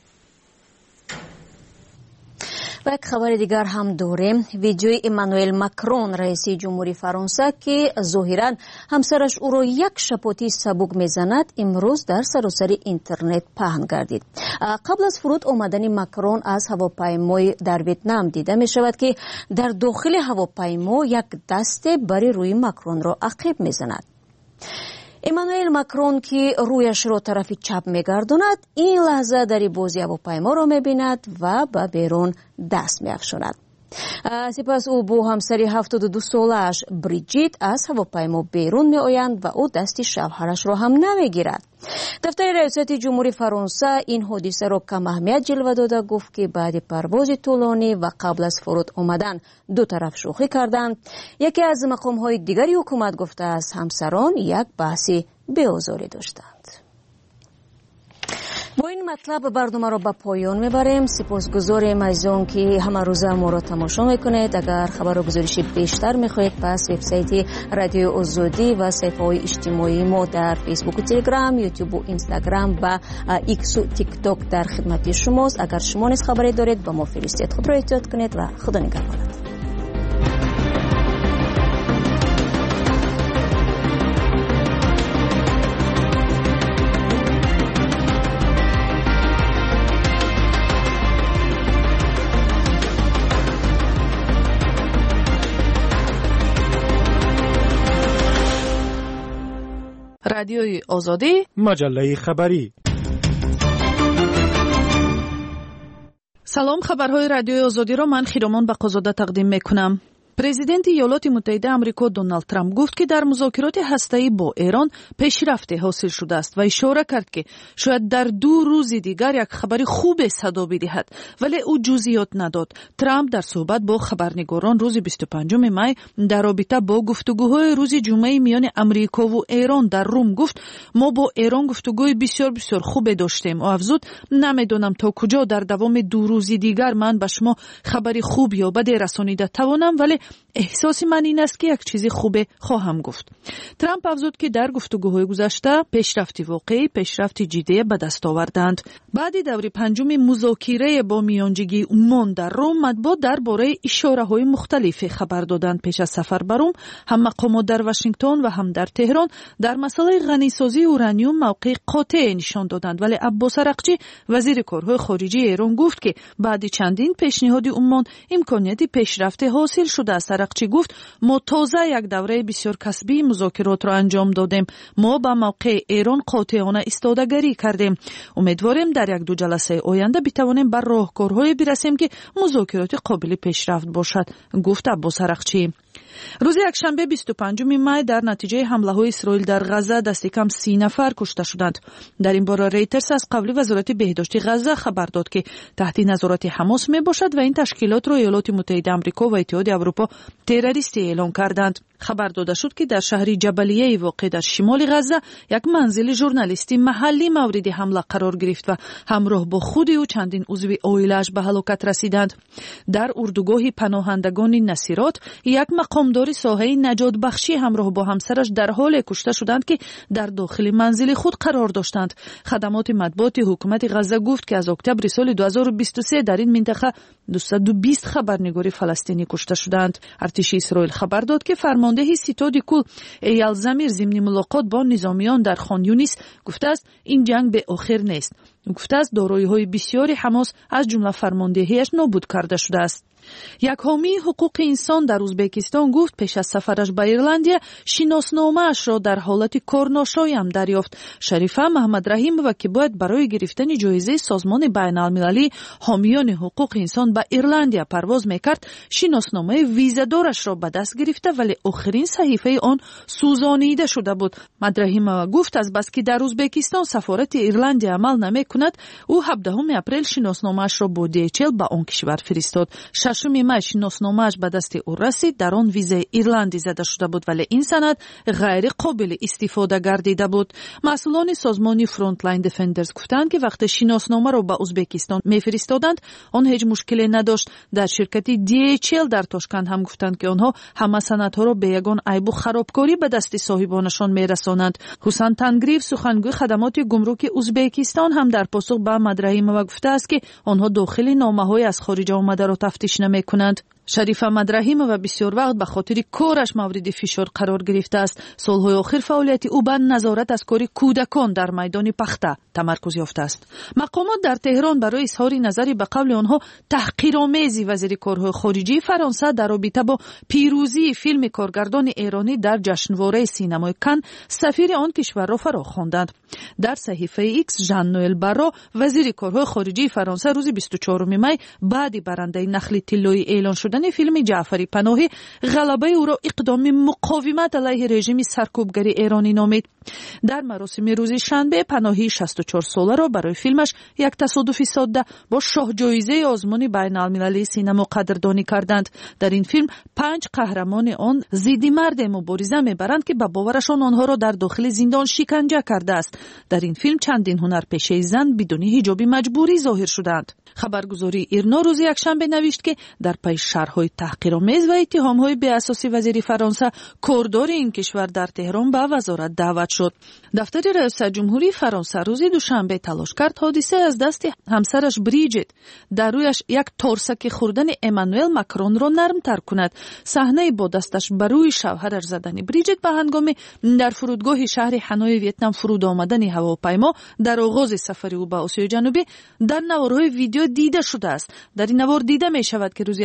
و یک خبر دیگر هم داریم. ویدیوی ایمانوئل ماکرون رئیس جمهوری فرانسه که ظاهراً همسرش او را یک شپاتی سبک میزند امروز در سراسر اینترنت پهن گردید. قبل از فرود آمدن ماکرون از هواپیمای در ویتنام دیده می شود که در داخل هواپیما یک دسته بر روی ماکرون را عقب میزند. ایمانوئل ماکرون که رویش را طرف چپ میگرداند این لحظه در بازی هواپیما را میبیند و به بیرون دست میافشاند. سپس او با همسر 72 سالش بریجیت از هواپیما بیرون میآیند و او دست شوهرش را هم نمیگیرد. دفتر ریاست جمهوری فرانسه این حادثه را کم اهمیت جلوه داده گفت که بعد پرواز طولانی و قبل از فرود آمدن دو طرف شوخی کردند. یکی از مقام‌های دیگری حکومت گفته است همسران یک بحث بی‌آزاری داشتند. با این مطلب برنامه را به پایان میبریم. سپاسگزاریم از آن که همه روزه ما را تماشا میکنید. اگر خبر و گزارش بیشتر میخواهید پس وبسایت رادیو آزادی و صفحه‌های اجتماعی ما در فیسبوک و تلگرام، یوتیوب و اینستاگرام و ایکس و تیک تاک در خدمت شماست. اگر شما نیز خبری دارید با ما فرستید. خود را احتیاط کنید و خدا نگهدار. رادیوی آزادی، مجله خبری. سلام، خبرهای رادیوی آزادی را من خیرامان بقازاده تقدیم میکنم. پرزیدنت ایالات متحده آمریکا دونالد ترامپ گفت که در مذاکرات هسته‌ای با ایران پیشرفت حاصل شده است و اشاره کرد که شاید در 2 روز دیگر یک خبر خوب صدا بدهد، ولی او جزئیات نداد. ترامپ در صحبت با خبرنگاران روز 25 می در رابطه با گفتگوهای روز جمعه میان آمریکا و ایران در روم گفت ما با ایران گفتگوی بسیار بسیار خوب داشتیم و افزود نمیدونم تا کجا در دوام 2 روز دیگر من به شما خبری خوب یا بد رسانیده توانم، ولی احساس من این است که یک چیز خوب خواهم گفت. ترامپ افزود که در گفتگوهای گذشته پیشرفتی واقعی، پیشرفتی جدی به دست آوردند. بعد دوره 5 مذاکره با میانجیگی عمان در روم، مطبوعات درباره اشاره‌های مختلف خبر دادند. پیش از سفر به روم هم مقامات در واشنگتن و هم در تهران در مسئله غنیسازی اورانیوم موقع قاطع نشان دادند، ولی عباس عراقچی وزیر کارهای خارجه ایران گفت که بعد چندین پیشنهاد عمان امکانیت پیشرفت حاصل شده است. عراقچی گفت ما تازه یک دوره بسیار کسبی مذاکرات را انجام دادیم. ما با موقع ایران قاطعانه ایستادگی کردیم. امیدواریم در 1-2 جلسه آینده بتوانیم بر راهکارهای برسیم که مذاکرات قابل پیشرفت باشد، گفت عباس عراقچی. روز یکشنبه 25 می در نتیجه حمله‌های اسرائیل در غزه دست کم 30 نفر کشته شدند. در این باره ریترز از قبل وزارت بهداشت غزه خبر داد که تحت نظارت حماس می باشد و این تشکیلات را ایالات متحده آمریکا و اتحاد اروپا تروریستی اعلام کردند. خبر داده شد که در شهر جبلیه واقع در شمال غزه یک منزل ژورنالیستی محلی مورد حمله قرار گرفت و همراه با خود او چندین عضو عائله‌اش به هلاکت رسیدند. در اردوگاه پناهندگان نصیرات یک مقامدار ساحه نجات بخشی همراه با همسرش در حال کشته شدند که در داخل منزل خود قرار داشتند. خدمات مطبوعات حکومت غزه گفت که از اکتبر سال 2023 در این منطقه 220 خبرنگار فلسطینی کشته شدند. ارتش اسرائیل خبر داد که فرمانده ستاد کل ایال زمیر ضمن ملاقات با نظامیان در خان یونس گفته است این جنگ به آخر نیست. گفته است دارایی‌های بسیاری حماس از جمله فرماندهیش نابود کرده شده است. یک حامی حقوق انسان در ازبکستان گفت پیش از سفرش به ایرلندیا شناسنامه‌اش را در حالت کارناشایان دریافت. شریفه محمد رحیم و که باید برای گرفتن جایزه سازمان بین‌المللی حامیان حقوق انسان به ایرلندیا پرواز میکرد، شناسنامه ویزادارش را به دست گرفته ولی آخرین صحیفه آن سوزانیده شده بود. مدرحیم گفت از بس که در ازبکستان سفارت ایرلندیا عمل نمیکند، او 17 اپریل شناسنامه‌اش را با DHL به آن کشور فرستاد. 6 می شناسنامه‌اش به دست او رسید. در آن ویزای ایرلندی زده شده بود ولی این سند غیر قابل استفاده گردیده بود. مسئولان سازمان فرونتلاین دیفندرز گفتند که وقتی شناسنامه را به ازبکستان میفرستادند آن هیچ مشکلی نداشت. در شرکت DHL در تاشکند هم گفتند که آنها همه سندها را به یگان عیب و خرابکاری به دست صاحبانشان میرسانند. حسین تنگریف سخنگوی خدمات گمرک ازبکستان هم در پاسخ به مدرحیم گفته است که آنها داخل نامه‌های از خارج آمده را تفتیش نمی‌کنند. شریف مدرحیم و بسیار وقت به خاطر کارش مورد فشار قرار گرفته است. سالهای آخر فعالیت او بر نظارت از کار کودکان در میدان پخته تمرکز یافته است. مقامات در تهران برای اظهار نظری به قول آنها تحقیرآمیز وزیر کارهای خارجه فرانسه در رابطه با پیروزی فیلم کارگردان ایرانی در جشنواره سینمای کن سفیر آن کشور را فرا خواندند. در صحیفه ایکس ژان نوئل برا وزیر کارهای خارجه فرانسه روز 24 می بعد برنده نخل طلایی اعلان شدن فیلم جعفری پناهی غلبه او را اقدام مقاومت علیه رژیم سرکوبگری ایرانی نامید. در مراسم روز شنبه پناهی 64 ساله را برای فیلمش یک تصادف ساده با شاه جایزه آزمون بین‌المللی سینما قدردانی کردند. در این فیلم 5 قهرمان آن ضد مرد مبارزه میبرند که به باورشان آنها را در داخل زندان شکنجه کرده است. در این فیلم چندین هنرپیشه زن بدون حجاب مجبوری ظاهر شدند. خبرگزاری ایرنا روز یکشنبه نوشت که در پی شرح‌های تحقیرآمیز و اتهام‌های بی‌اساس وزیر فرانسه کاردار این کشور در تهران به وزارت دعوت شد. دفتر رئیس جمهوری فرانسه روز دوشنبه تلاش کرد حادثه از دست همسرش بریجت در رویش یک تارسک خوردن امانوئل ماکرون را نرم‌تر کند. صحنه با دستش بر روی شوهرش زدن بریجت به هنگام در فرودگاه شهر هانوی ویتنام فرود آمدن هواپیما در آغاز سفر او به آسیای جنوبی در نوارهای ویدیو دیده شده است. در این نوار دیده می شود که روز یکشنبه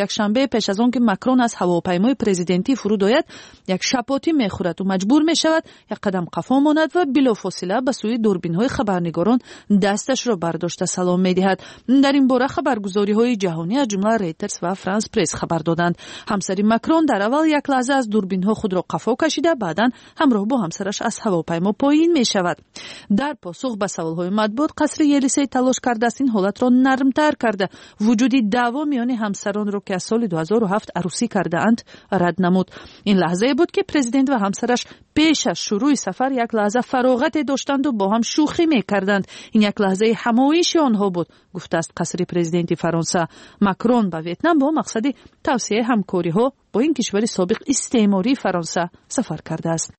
پیش از آن که ماکرون از هواپیمای پرزیدنتی فرود آید یک شپاتی میخورد و مجبور میشود یک قدم قفا ماند و بلافاصله به سوی دوربین‌های خبرنگاران دستش را برداشته سلام می‌دهد. در این باره خبرگزاری‌های جهانی از جمله ریترز و فرانس پرس خبر دادند. همسر ماکرون در اول یک لحظه از دوربین‌ها خود را قفا کشیده، بعداً همراه با همسرش از هواپیما پایین می‌شود. در پاسخ به سوال‌های مطبوعات قصر یلیسی تلاش کرده است این حالت را نرم‌تر کرده وجودی دعوا میان همسران را که از سال 2007 عروسی کرده اند رد نمود. این لحظه بود که پرزیدنت و همسرش پیش از شروع سفر یک لحظه فراغت داشتند و با هم شوخی می‌کردند. این یک لحظه همایش آنها بود، گفته است قصر پرزیدنت فرانسه. ماکرون به ویتنام با مقصد توسعه همکاری‌ها با این کشور سابق استعماری فرانسه سفر کرده است.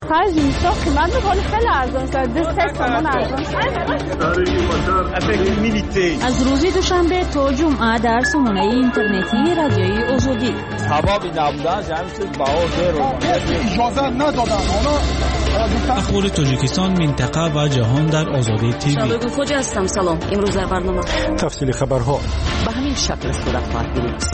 از روز دوشنبه تا جمعه در سامانه اینترنتی رادیوی آزادی. اخبار تاجیکستان، منطقه و جهان در آزادی تیوی. شباب خوش هستم. سلام. امروز در برنامه تفصیل خبرها به همین شکل صورت خواهد گرفت.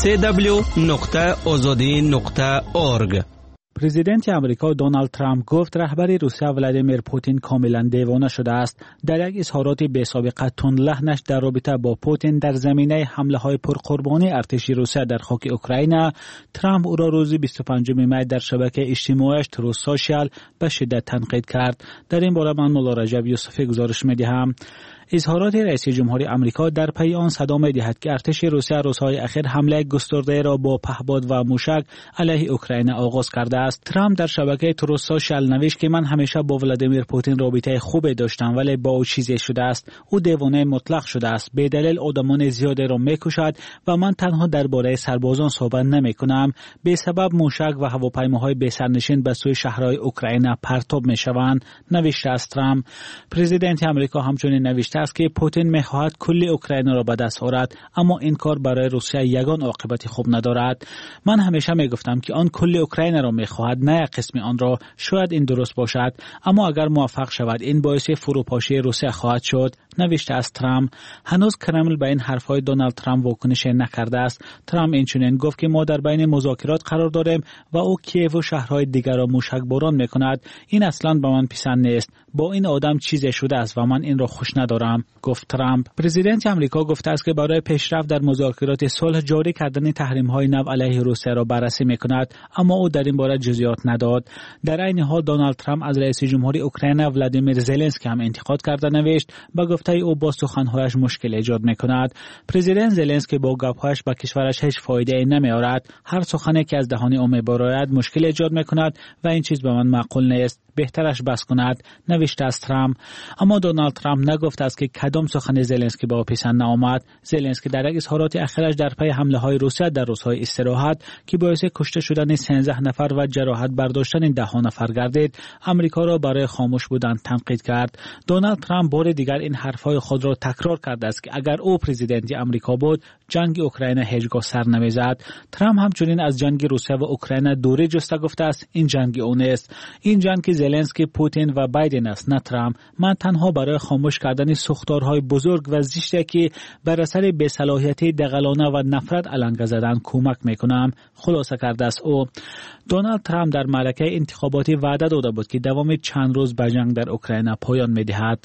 www.azadi.org. پرزیدنت امریکا دونالد ترامپ گفت رهبر روسیه ولادیمیر پوتین کاملا دیوانه شده است. در یک اظهارات بی‌سابقه تندلهنش در رابطه با پوتین در زمینه حمله‌های پرقربانی ارتش روسیه در خاک اوکراین، ترامپ او را روز 25 می در شبکه اجتماعیش تروس سوشال به شدت تنقید کرد. در این باره من مولا رجب یوسفی گزارش می‌دهم. اظهارات رئیس جمهوری آمریکا در پی آن صدا می‌دهد که ارتش روسیه روزهای اخیر حمله گسترده را با پهپاد و موشک علیه اوکراین آغاز کرده است. ترامپ در شبکه تروس سوشال نوشت که من همیشه با ولادیمیر پوتین رابطه خوبی داشتم ولی با او چیزی شده است. او دیوانه مطلق شده است. به دلیل آدمان زیادی را می‌کشد و من تنها درباره سربازان صحبت نمی‌کنم. به سبب موشک و هواپیماهای بی‌سرنشین به سوی شهرهای اوکراین پرتاب می‌شوند، نوشته است ترامپ. پرزیدنت آمریکا همچنین نوشته است که پوتین می‌خواهد کل اوکراین را به دست آورد، اما این کار برای روسیه یگان عاقبت خوب ندارد. من همیشه میگفتم که آن کل اوکراین را می‌خواهد، نه یک قسم آن را. شاید این درست باشد، اما اگر موفق شود این باعث فروپاشی روسیه خواهد شد، نوشته است ترامپ. هنوز کرمل به این حرف‌های دونالد ترامپ واکنش نکرده است. ترامپ اینچنین گفت که ما در بین مذاکرات قرار داریم و او کیف و شهرهای دیگر را موشکباران می‌کند. این اصلاً به من پسند نیست. با این آدم چیزی شده است و من این را خوش ندارم، گفت ترامپ. پرزیدنت آمریکا گفته است که برای پیشرفت در مذاکرات صلح جاری کردن تحریم‌های نو علیه روسیه را بررسی می‌کند، اما او در این باره جزئیات نداد. در این حال دونالد ترامپ از رئیس جمهوری اوکراین ولادیمیر زلنسکی هم انتقاد کرده نوشت با گفته او با سخن‌هایش مشکل ایجاد می‌کند. پرزیدنت زلنسکی با گپ‌هایش به کشورش هیچ فایده‌ای نمی‌آورد. هر سخنی که از دهان او می‌براید مشکل ایجاد می‌کند و این چیز به من معقول نیست. بهترش بس کند، نوشته است ترامپ. اما دونالد ترامپ نگفته است که کدام سخن زلنسکی به او پسند نآمد. زلنسکی در یک اظهارات اخیرش در پی حمله‌های روسیه در روزهای استراحت که باعث کشته شدن 13 نفر و جراحت برداشتن 10 نفر گردید، آمریکا را برای خاموش بودن تنقید کرد. دونالد ترامپ بار دیگر این حرف‌های خود را تکرار کرده است که اگر او پرزیدنت آمریکا بود، جنگ اوکراین هیچگاه سر نمی‌زد. ترامپ همچنین از جنگ روسیه و اوکراین دوری جسته گفته است این جنگ او نیست. این جنگ که زلنسکی، پوتین و بایدن است، نه ترامپ. من تنها برای خاموش کردن سوختارهای بزرگ و زشتی که بر اثر بی‌صلاحیتی دغلانه و نفرت علنگ زدن کمک میکنم، خلاصه کرده است او. دونالد ترامپ در معرکه انتخاباتی وعده داده بود که دوام چند روز به جنگ در اوکراین پایان میدهد.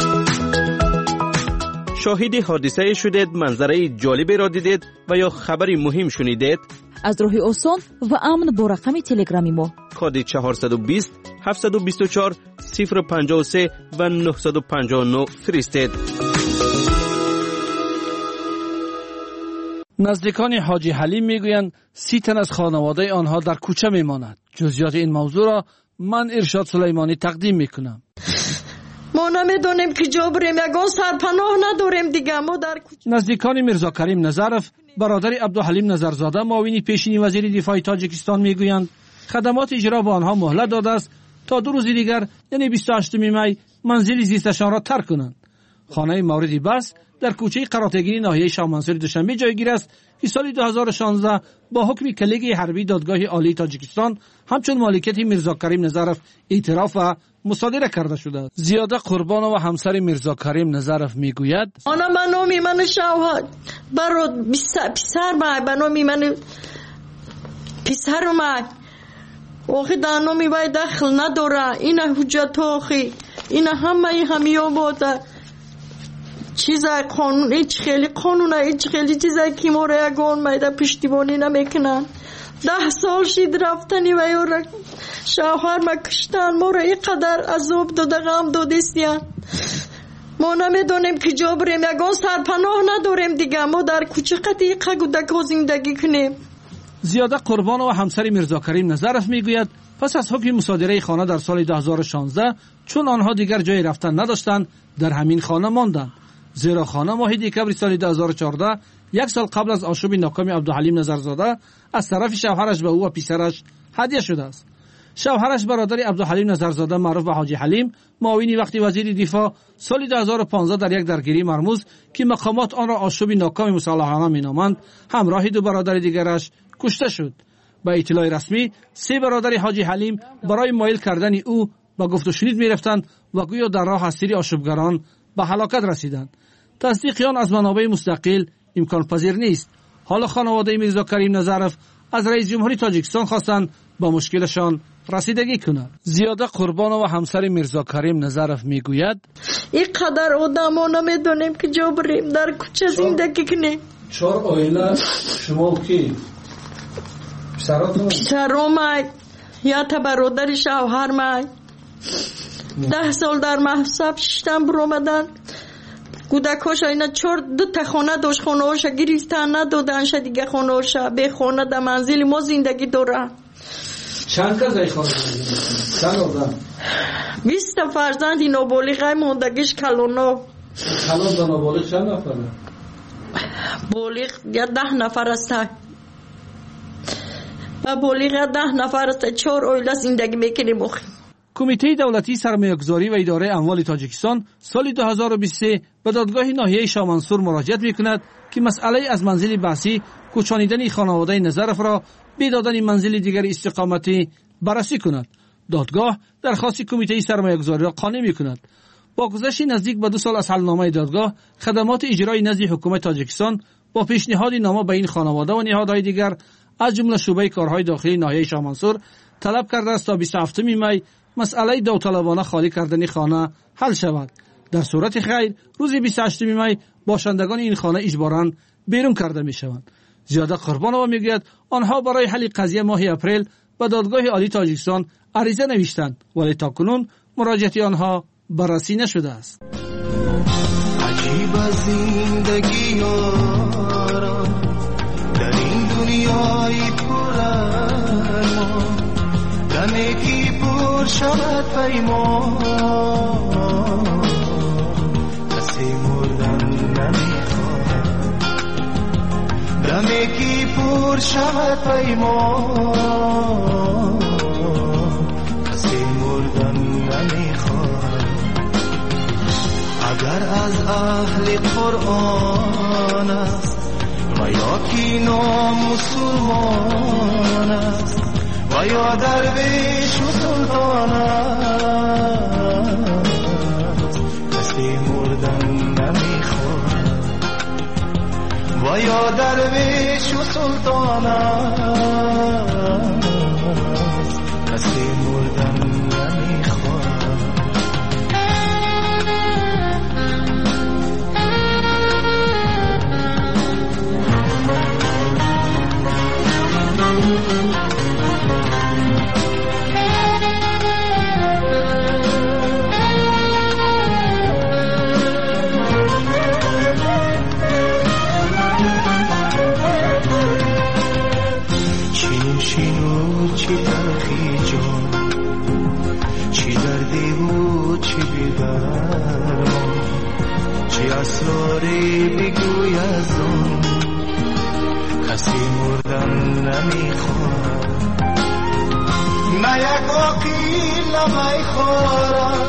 شاهد حادثه شدید، منظره جالبی را دیدید و یا خبری مهم شنیدید؟ از راه آسان و امن با رقم تلگرامی ما کد 420 724 053 و 959 فرستید. نزدیکان حاجی حلیم میگویند 30 تن از خانواده آنها در کوچه میماند. جزئیات این موضوع را من ارشاد سلیمانی تقدیم میکنم. ما نمیدونیم که جا بریم، یگان سرپناه نداریم دیگه. ما در نزدیکان میرزا کریم نظرف، برادر عبدالحلیم نظرزاده، معاون پیشین وزیر دفاع تاجیکستان میگویند خدمات اجرا به آنها مهلت داده است تا 2 روز دیگر یعنی 28 می منزل زیستشان را ترک کنند. خانه مورد بحث در کوچه قراتگین ناحیه شاه منصور دوشنبه جایگیر است که سال 2016 با حکم کلیگ حربی دادگاه عالی تاجیکستان همچون مالکیت میرزا کریم نظرف اعتراف و مصادره کرده شده. زیاده قربان و همسر میرزا کریم نظرف میگوید آنا من نامی من شوهر برات پسر به نامی من پسر من آخی دانومی باید دخل نداره این حجت آخی این همه همیو بوده چیزای قانون هیچ خیلی قانونه هیچ خیلی چیزای که موره یکون میده پشتیبانی نمیکنن 10 سال شید رفتنی و یورا شوهر ما کشتن موره اینقدر عذاب داده غم دادیستیان ما نمیدونیم که جا بریم یکون سرپناه نداریم دیگه ما در کوچه قطعی قگودک زندگی کنیم. زیاده قربان و همسر میرزا کریم نظرف میگوید پس از حکم مصادره خانه در سال 2016 چون آنها دیگر جای رفتن نداشتند در همین خانه ماندند، زیرا خانه ماه دکمبر سال 2014 یک سال قبل از آشوب ناکام عبدالحلیم نظرزاده از طرف شوهرش به او و پسرش هدیه شده است. شوهرش برادر عبدالحلیم نظرزاده معروف به حاجی حلیم معاون وقتی وزیر دفاع سال 2015 در یک درگیری مرموز که مقامات آن را آشوب ناکام مسلحانه مینامند همراه دو برادر دیگرش کشته شد. با اطلاع رسمی 3 برادر حاجی حلیم برای مایل کردن او با گفت و شنید می‌رفتند و گویا در راه اسیر آشوبگران به هلاکت رسیدند. تصدیق آن از منابع مستقل امکان پذیر نیست. حالا خانواده میرزا کریم نظرف از رئیس جمهوری تاجیکستان خواستند با مشکلشان رسیدگی کند. زیاده قربان و همسر میرزا کریم نظرف میگوید اینقدر آدما نمیدونیم که جا بریم در کوچه زندگی کنیم. 4 عائله شما کی؟ پسرم یا تا برادر شوهر من 10 سال در محسب شدن برآمدن کودکاش اینا 2 تا خانه داشت خانه‌اش گرفتن ندادن ش دیگه خانه‌اش به خانه در منزل ما زندگی داره. چند کس خانه چند آدم 20 فرزند نابالغ موندگیش کلونا نابالغ چند نفره؟ بالغ یا 10 نفر است و بالغ 10 نفر است 4 عائله زندگی میکنیم. کمیته دولتی سرمایه‌گذاری و اداره اموال تاجیکستان سال 2023 به دادگاه ناحیه شامنسور مراجعه میکند که مسئله از منزل بحثی کوچانیدن خانواده نظرف را به دادن منزل دیگر استقامتی بررسی کند. دادگاه درخواست کمیته سرمایه‌گذاری را قانع میکند. با گذشت نزدیک به 2 سال از حلنامه دادگاه خدمات اجرایی نزد حکومت تاجیکستان با پیشنهاد نامه به این خانواده و نهادهای دیگر از جمله شعبه کارهای داخلی ناحیه شامنسور طلب کرده است تا 27 می مسئله داوطلبانه خالی کردن خانه حل شود. در صورت خیر روز 28 می باشندگان این خانه اجباراً بیرون کرده می شوند. زیاده قربانова میگوید آنها برای حل قضیه ماه اپریل به دادگاه عالی تاجیکستان عریضه نوشتند ولی تاکنون مراجعه آنها بررسی نشده است. عجیب زندگی را در این دنیای پرارمان دمی کی پر شود پیمان کسی مردن نمیخواد دمی کی پر شود پیمان کسی مردن نمیخواد اگر از اهل قرآن است و یا کی نامسلمان است و یا درویش و سلطان است کسی مردن نمیخواد و یا درویش و سلطان است کسی مردن نمیخواد چی تلخی جان چی دردی بود چی بیدرمان چی اسراری بگوی از اون کسی مردن نمیخواد نه یک عقیل نمیخورم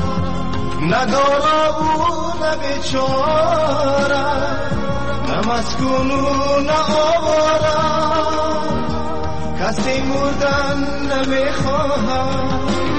ندارا او نه بیچاره نه مسکونو نه آوارم کسی مردن نمیخواهم